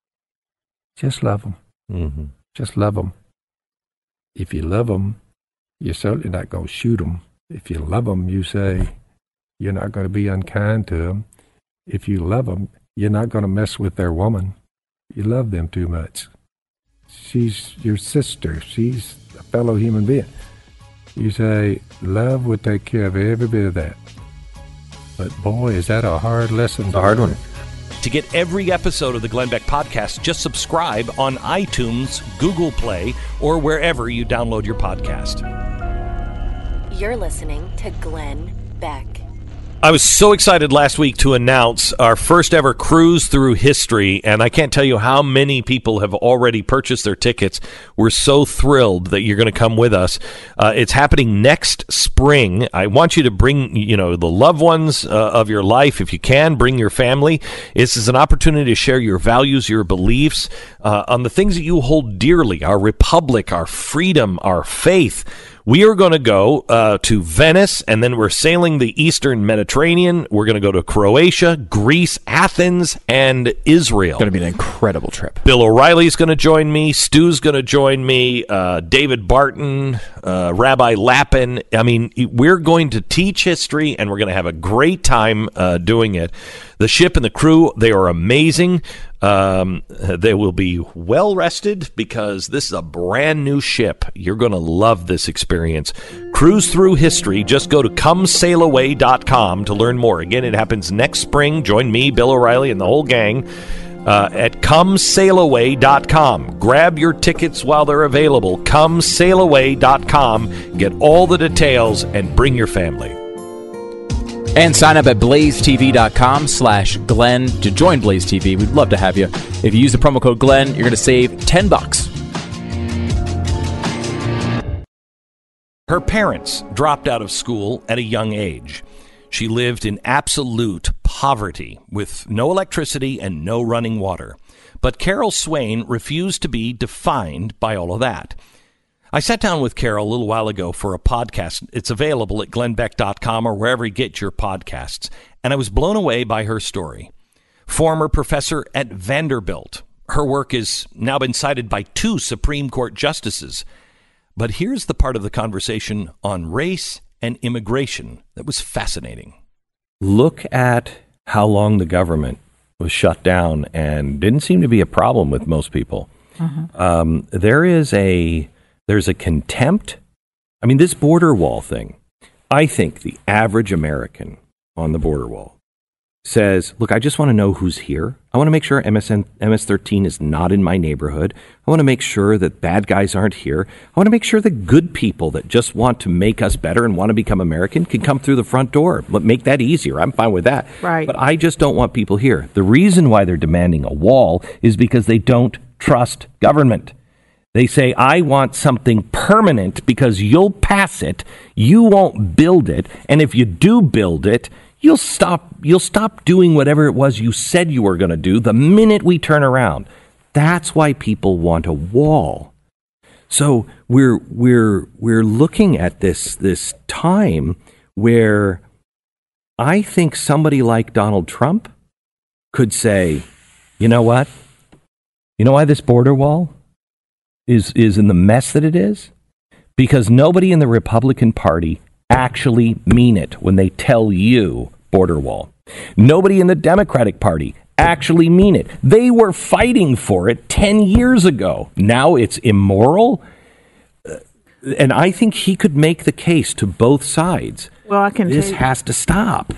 Just love them. Mm-hmm. Just love them. If you love them, you're certainly not going to shoot them. If you love them, you say you're not going to be unkind to them. If you love them, you're not going to mess with their woman. You love them too much. She's your sister. She's a fellow human being. You say, love will take care of every bit of that. But boy, is that a hard lesson. It's a hard one. To get every episode of the Glenn Beck Podcast, just subscribe on iTunes, Google Play, or wherever you download your podcast. You're listening to Glenn Beck. I was so excited last week to announce our first ever cruise through history, and I can't tell you how many people have already purchased their tickets. We're so thrilled that you're going to come with us. It's happening next spring. I want you to bring, the loved ones of your life. If you can, bring your family. This is an opportunity to share your values, your beliefs, on the things that you hold dearly, our republic, our freedom, our faith. We are going to go to Venice, and then we're sailing the Eastern Mediterranean. We're going to go to Croatia, Greece, Athens, and Israel. It's going to be an incredible trip. Bill O'Reilly's going to join me. Stu's going to join me. David Barton, Rabbi Lappin. I mean, we're going to teach history, and we're going to have a great time doing it. The ship and the crew, they are amazing. They will be well rested because this is a brand new ship. You're going to love this experience. Cruise through history. Just go to comesailaway.com to learn more. Again, it happens next spring. Join me, Bill O'Reilly, and the whole gang at comesailaway.com. Grab your tickets while they're available. Comesailaway.com. Get all the details and bring your family. And sign up at blazetv.com/Glenn to join Blaze TV. We'd love to have you. If you use the promo code Glenn, you're going to save $10. Her parents dropped out of school at a young age. She lived in absolute poverty with no electricity and no running water. But Carol Swain refused to be defined by all of that. I sat down with Carol a little while ago for a podcast. It's available at glennbeck.com or wherever you get your podcasts. And I was blown away by her story. Former professor at Vanderbilt. Her work has now been cited by 2 Supreme Court justices. But here's the part of the conversation on race and immigration that was fascinating. Look at how long the government was shut down and didn't seem to be a problem with most people. Mm-hmm. There's a contempt. I mean, this border wall thing, I think the average American on the border wall says, look, I just want to know who's here. I want to make sure MS-13 is not in my neighborhood. I want to make sure that bad guys aren't here. I want to make sure that good people that just want to make us better and want to become American can come through the front door. Make that easier. I'm fine with that. Right. But I just don't want people here. The reason why they're demanding a wall is because they don't trust government. They say, I want something permanent because you'll pass it, you won't build it, and if you do build it, you'll stop doing whatever it was you said you were going to do the minute we turn around. That's why people want a wall. So we're looking at this time where I think somebody like Donald Trump could say, you know what? You know why this border wall is in the mess that it is? Because nobody in the Republican Party actually mean it when they tell you border wall. Nobody in the Democratic Party actually mean it. They were fighting for it 10 years ago. Now it's immoral. And I think he could make the case to both sides. Well, I can this tell you, has to stop.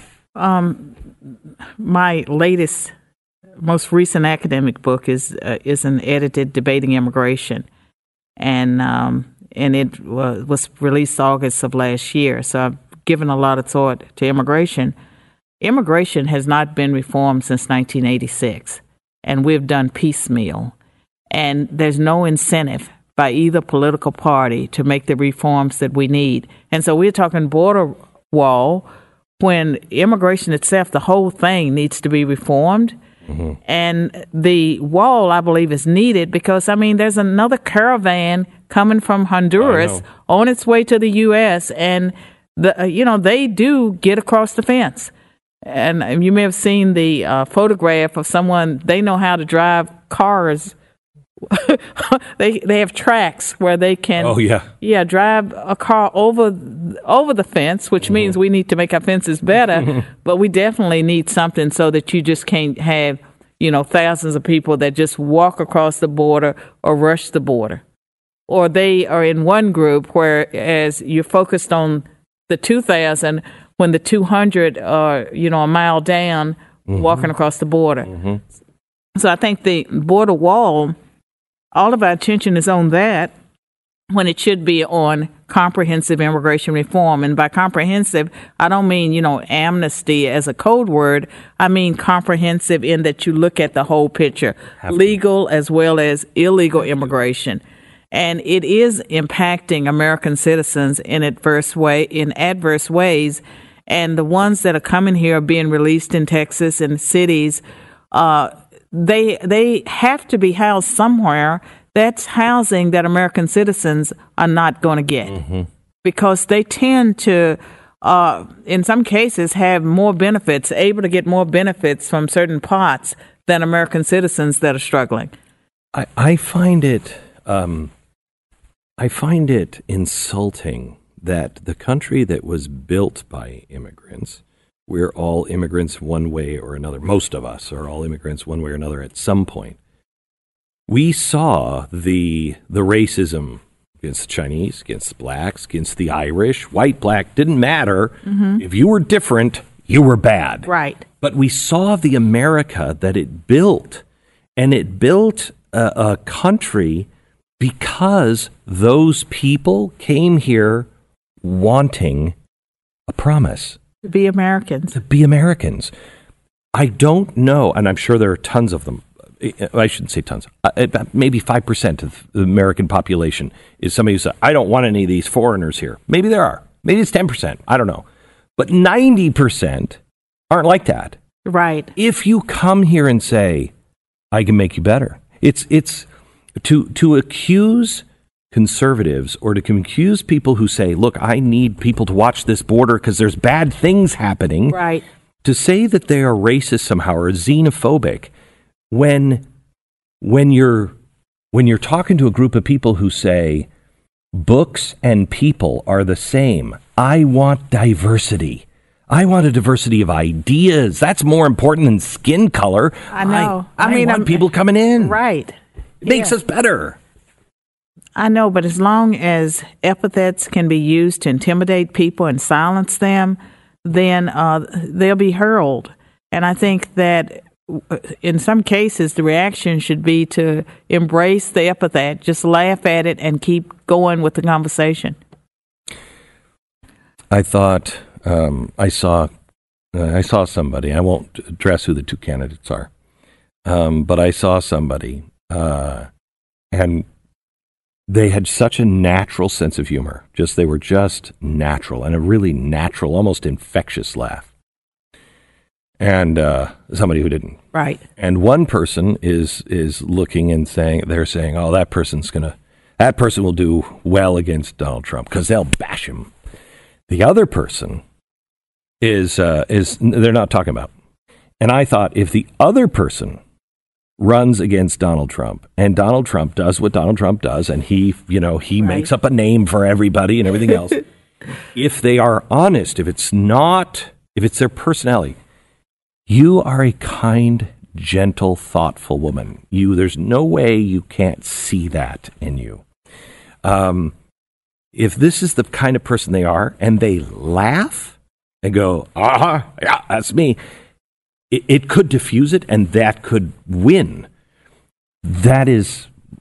My most recent academic book is an edited Debating Immigration. And and it was released August of last year. So I've given a lot of thought to immigration. Immigration has not been reformed since 1986, and we've done piecemeal. And there's no incentive by either political party to make the reforms that we need. And so we're talking border wall when immigration itself, the whole thing needs to be reformed. Mm-hmm. And the wall, I believe, is needed because, there's another caravan coming from Honduras on its way to the U.S., and they do get across the fence. And you may have seen the photograph of someone, they know how to drive cars. they have tracks where they can drive a car over the fence, which means we need to make our fences better, but we definitely need something so that you just can't have thousands of people that just walk across the border or rush the border, or they are in one group, whereas you're focused on the 2,000 when the 200 are a mile down walking across the border. So I think the border wall, all of our attention is on that when it should be on comprehensive immigration reform. And by comprehensive, I don't mean, amnesty as a code word. I mean comprehensive in that you look at the whole picture, legal as well as illegal immigration. And it is impacting American citizens in adverse ways. And the ones that are coming here are being released in Texas and cities. They have to be housed somewhere. That's housing that American citizens are not going to get because they tend to, in some cases, have more benefits, able to get more benefits from certain pots than American citizens that are struggling. I find it insulting that the country that was built by immigrants, we're all immigrants one way or another. Most of us are all immigrants one way or another at some point. We saw the racism against the Chinese, against the blacks, against the Irish, white, black, didn't matter. If you were different, you were bad. Right. But we saw the America that it built, and it built a country because those people came here wanting a promise. To be Americans. To be Americans. I don't know, and I'm sure there are tons of them. I shouldn't say tons. Maybe 5% of the American population is somebody who says, I don't want any of these foreigners here. Maybe there are. Maybe it's 10%. I don't know. But 90% aren't like that. Right. If you come here and say, I can make you better. It's to accuse conservatives or to accuse people who say, look, I need people to watch this border because there's bad things happening. Right. To say that they are racist somehow or xenophobic when you're talking to a group of people who say books and people are the same. I want diversity. I want a diversity of ideas. That's more important than skin color. I know. I want people coming in. Right. It makes us better. I know, but as long as epithets can be used to intimidate people and silence them, then they'll be hurled. And I think that in some cases, the reaction should be to embrace the epithet, just laugh at it, and keep going with the conversation. I thought I saw somebody. I won't address who the two candidates are, but I saw somebody, and they had such a natural sense of humor. They were just natural, and a really natural, almost infectious laugh. And somebody who didn't. Right. And one person is looking and they're saying, oh, that person will do well against Donald Trump because they'll bash him. The other person is they're not talking about. And I thought, if the other person runs against Donald Trump and Donald Trump does what Donald Trump does, and he makes up a name for everybody and everything else, if they are honest, if it's their personality, you are a kind, gentle, thoughtful woman. There's no way you can't see that in you. If this is the kind of person they are, and they laugh and go, yeah, that's me, it could diffuse it, and that could win. That is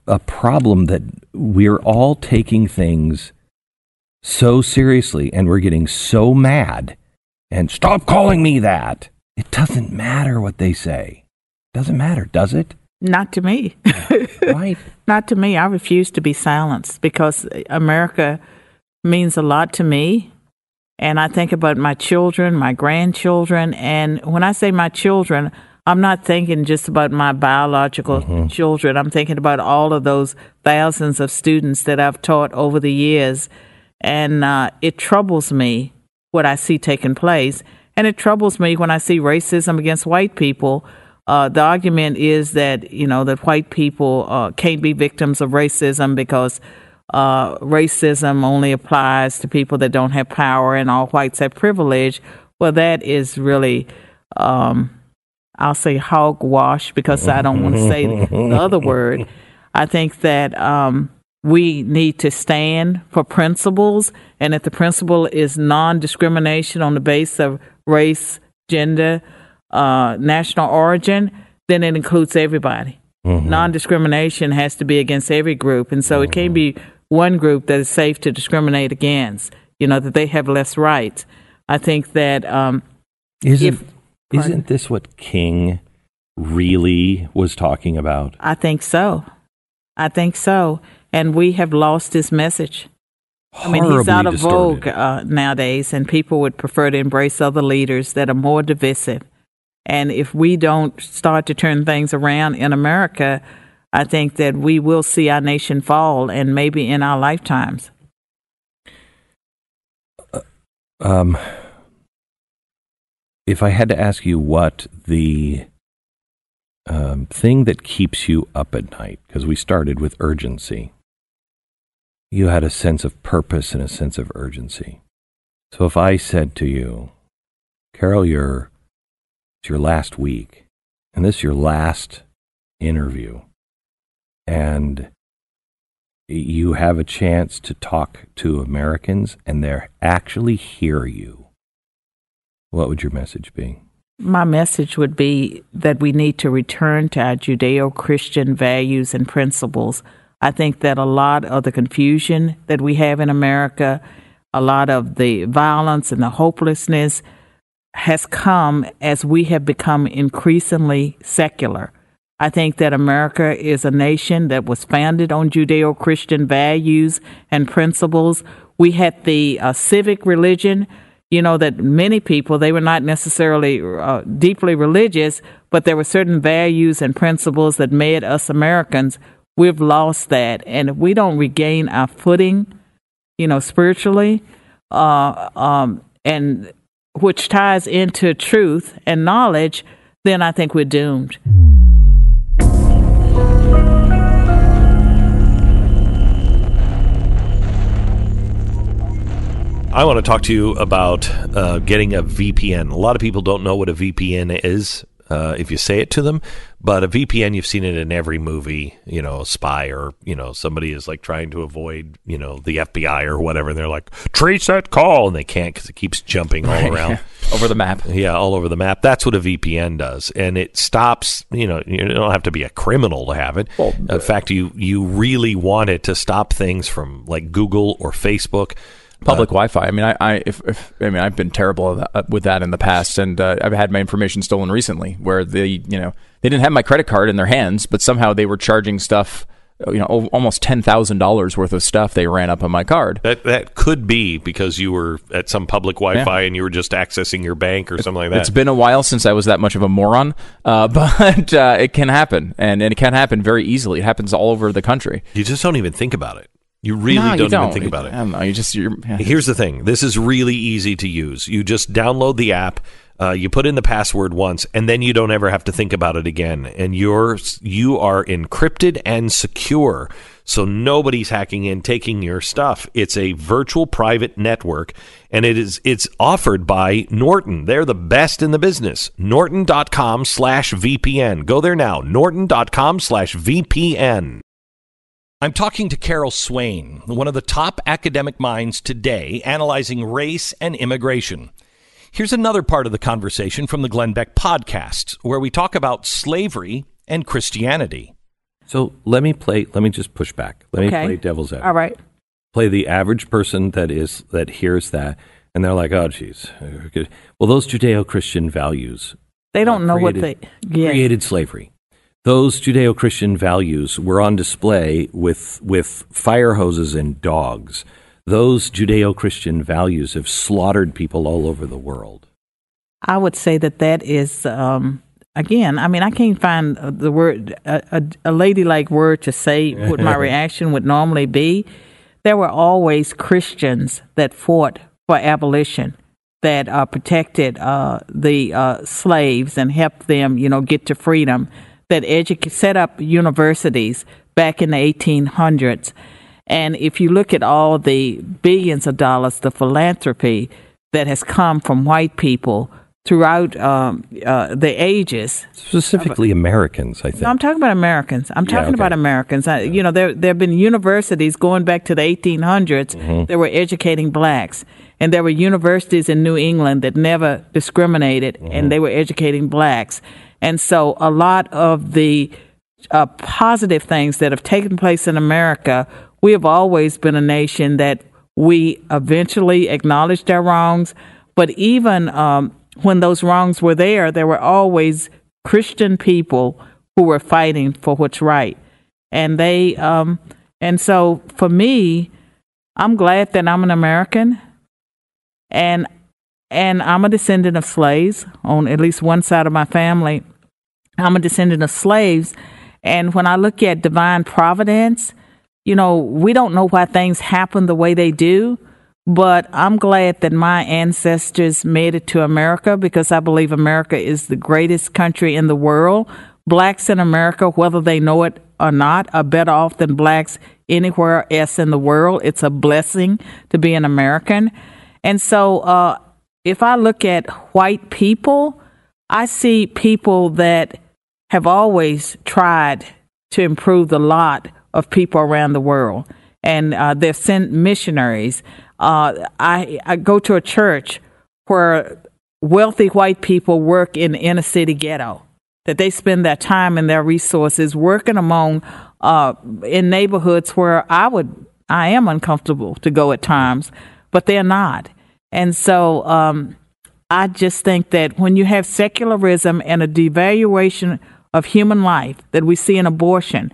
a problem that we're all taking things so seriously and we're getting so mad and stop calling me that. It doesn't matter what they say. Doesn't matter, does it? Not to me. Right. Not to me. I refuse to be silenced because America means a lot to me. And I think about my children, my grandchildren. And when I say my children, I'm not thinking just about my biological children. I'm thinking about all of those thousands of students that I've taught over the years. And it troubles me what I see taking place. And it troubles me when I see racism against white people. The argument is that, that white people can't be victims of racism because racism only applies to people that don't have power and all whites have privilege. Well, that is really, I'll say hogwash because I don't want to say the other word. I think that we need to stand for principles, and if the principle is non-discrimination on the basis of race, gender, national origin, then it includes everybody. Non-discrimination has to be against every group, and so it can't be one group that is safe to discriminate against, that they have less rights. I think that isn't this what King really was talking about? I think so. And we have lost his message. He's out of vogue nowadays, and people would prefer to embrace other leaders that are more divisive. And if we don't start to turn things around in America, I think that we will see our nation fall, and maybe in our lifetimes. If I had to ask you what the thing that keeps you up at night, because we started with urgency, you had a sense of purpose and a sense of urgency. So if I said to you, Carol, it's your last week, and this is your last interview, and you have a chance to talk to Americans, and they actually hear you, what would your message be? My message would be that we need to return to our Judeo-Christian values and principles. I think that a lot of the confusion that we have in America, a lot of the violence and the hopelessness has come as we have become increasingly secular. I think that America is a nation that was founded on Judeo-Christian values and principles. We had the civic religion, that many people, they were not necessarily deeply religious, but there were certain values and principles that made us Americans. We've lost that. And if we don't regain our footing, spiritually, and which ties into truth and knowledge, then I think we're doomed. I want to talk to you about getting a VPN. A lot of people don't know what a VPN is if you say it to them, but a VPN, you've seen it in every movie, a spy or, somebody is like trying to avoid, the FBI or whatever. And they're like, trace that call. And they can't because it keeps jumping all around. Over the map. Yeah, all over the map. That's what a VPN does. And it stops, you don't have to be a criminal to have it. Well, in fact, you really want it to stop things from like Google or Facebook. Public Wi-Fi. I've been terrible with that in the past, and I've had my information stolen recently, where they didn't have my credit card in their hands, but somehow they were charging stuff, almost $10,000 worth of stuff they ran up on my card. That could be because you were at some public Wi-Fi and you were just accessing your bank or something like that. It's been a while since I was that much of a moron, but it can happen, and it can happen very easily. It happens all over the country. You just don't even think about it. You really don't even think about it. I don't know. Here's the thing. This is really easy to use. You just download the app, you put in the password once, and then you don't ever have to think about it again. And you are encrypted and secure, so nobody's hacking in, taking your stuff. It's a virtual private network, and it's offered by Norton. They're the best in the business. Norton.com/VPN. Go there now. Norton.com/VPN. I'm talking to Carol Swain, one of the top academic minds today analyzing race and immigration. Here's another part of the conversation from the Glenn Beck podcast, where we talk about slavery and Christianity. So let me just push back. Let me play devil's advocate. All right. Play the average person that hears that, and they're like, oh, geez. Well, those Judeo-Christian values. They don't know what they created slavery. Those Judeo-Christian values were on display with fire hoses and dogs. Those Judeo-Christian values have slaughtered people all over the world. I would say that is, again, I mean, I can't find the word, a ladylike word to say what my reaction would normally be. There were always Christians that fought for abolition, that protected the slaves and helped them, get to freedom, that set up universities back in the 1800s. And if you look at all the billions of dollars, the philanthropy that has come from white people throughout the ages. Specifically Americans, I think. No, I'm talking about Americans. About Americans. There have been universities going back to the 1800s that were educating blacks. And there were universities in New England that never discriminated, and they were educating blacks. And so a lot of the positive things that have taken place in America, we have always been a nation that we eventually acknowledged our wrongs. But even when those wrongs were there were always Christian people who were fighting for what's right. And and so for me, I'm glad that I'm an American, and I'm a descendant of slaves on at least one side of my family. I'm a descendant of slaves. And when I look at divine providence, we don't know why things happen the way they do. But I'm glad that my ancestors made it to America, because I believe America is the greatest country in the world. Blacks in America, whether they know it or not, are better off than blacks anywhere else in the world. It's a blessing to be an American. And so if I look at white people, I see people that have always tried to improve the lot of people around the world. And they've sent missionaries. I go to a church where wealthy white people work in the inner city ghetto, that they spend their time and their resources working among in neighborhoods where I am uncomfortable to go at times, but they're not. And so I just think that when you have secularism and a devaluation of human life that we see in abortion,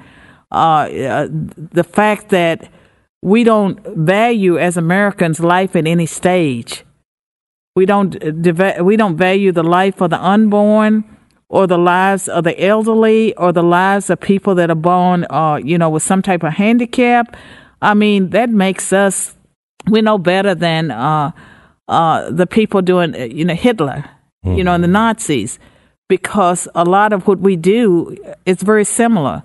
the fact that we don't value as Americans life at any stage. We don't value the life of the unborn, or the lives of the elderly, or the lives of people that are born, with some type of handicap. I mean, that makes us, we know better than the people doing, Hitler, and the Nazis, because a lot of what we do is very similar.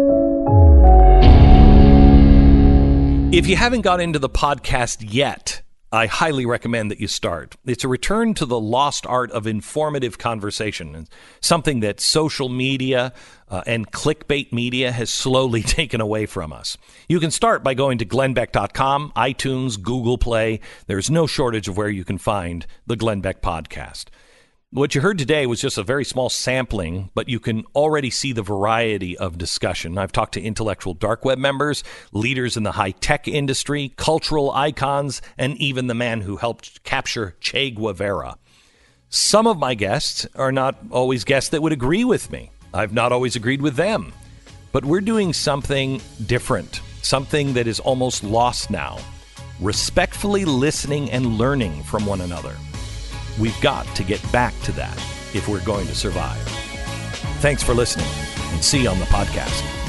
If you haven't got into the podcast yet, I highly recommend that you start. It's a return to the lost art of informative conversation, something that social media and clickbait media has slowly taken away from us. You can start by going to glennbeck.com, iTunes, Google Play. There's no shortage of where you can find the Glenn Beck podcast. What you heard today was just a very small sampling, but you can already see the variety of discussion. I've talked to intellectual dark web members, leaders in the high-tech industry, cultural icons, and even the man who helped capture Che Guevara. Some of my guests are not always guests that would agree with me. I've not always agreed with them. But we're doing something different, something that is almost lost now. Respectfully listening and learning from one another. We've got to get back to that if we're going to survive. Thanks for listening, and see you on the podcast.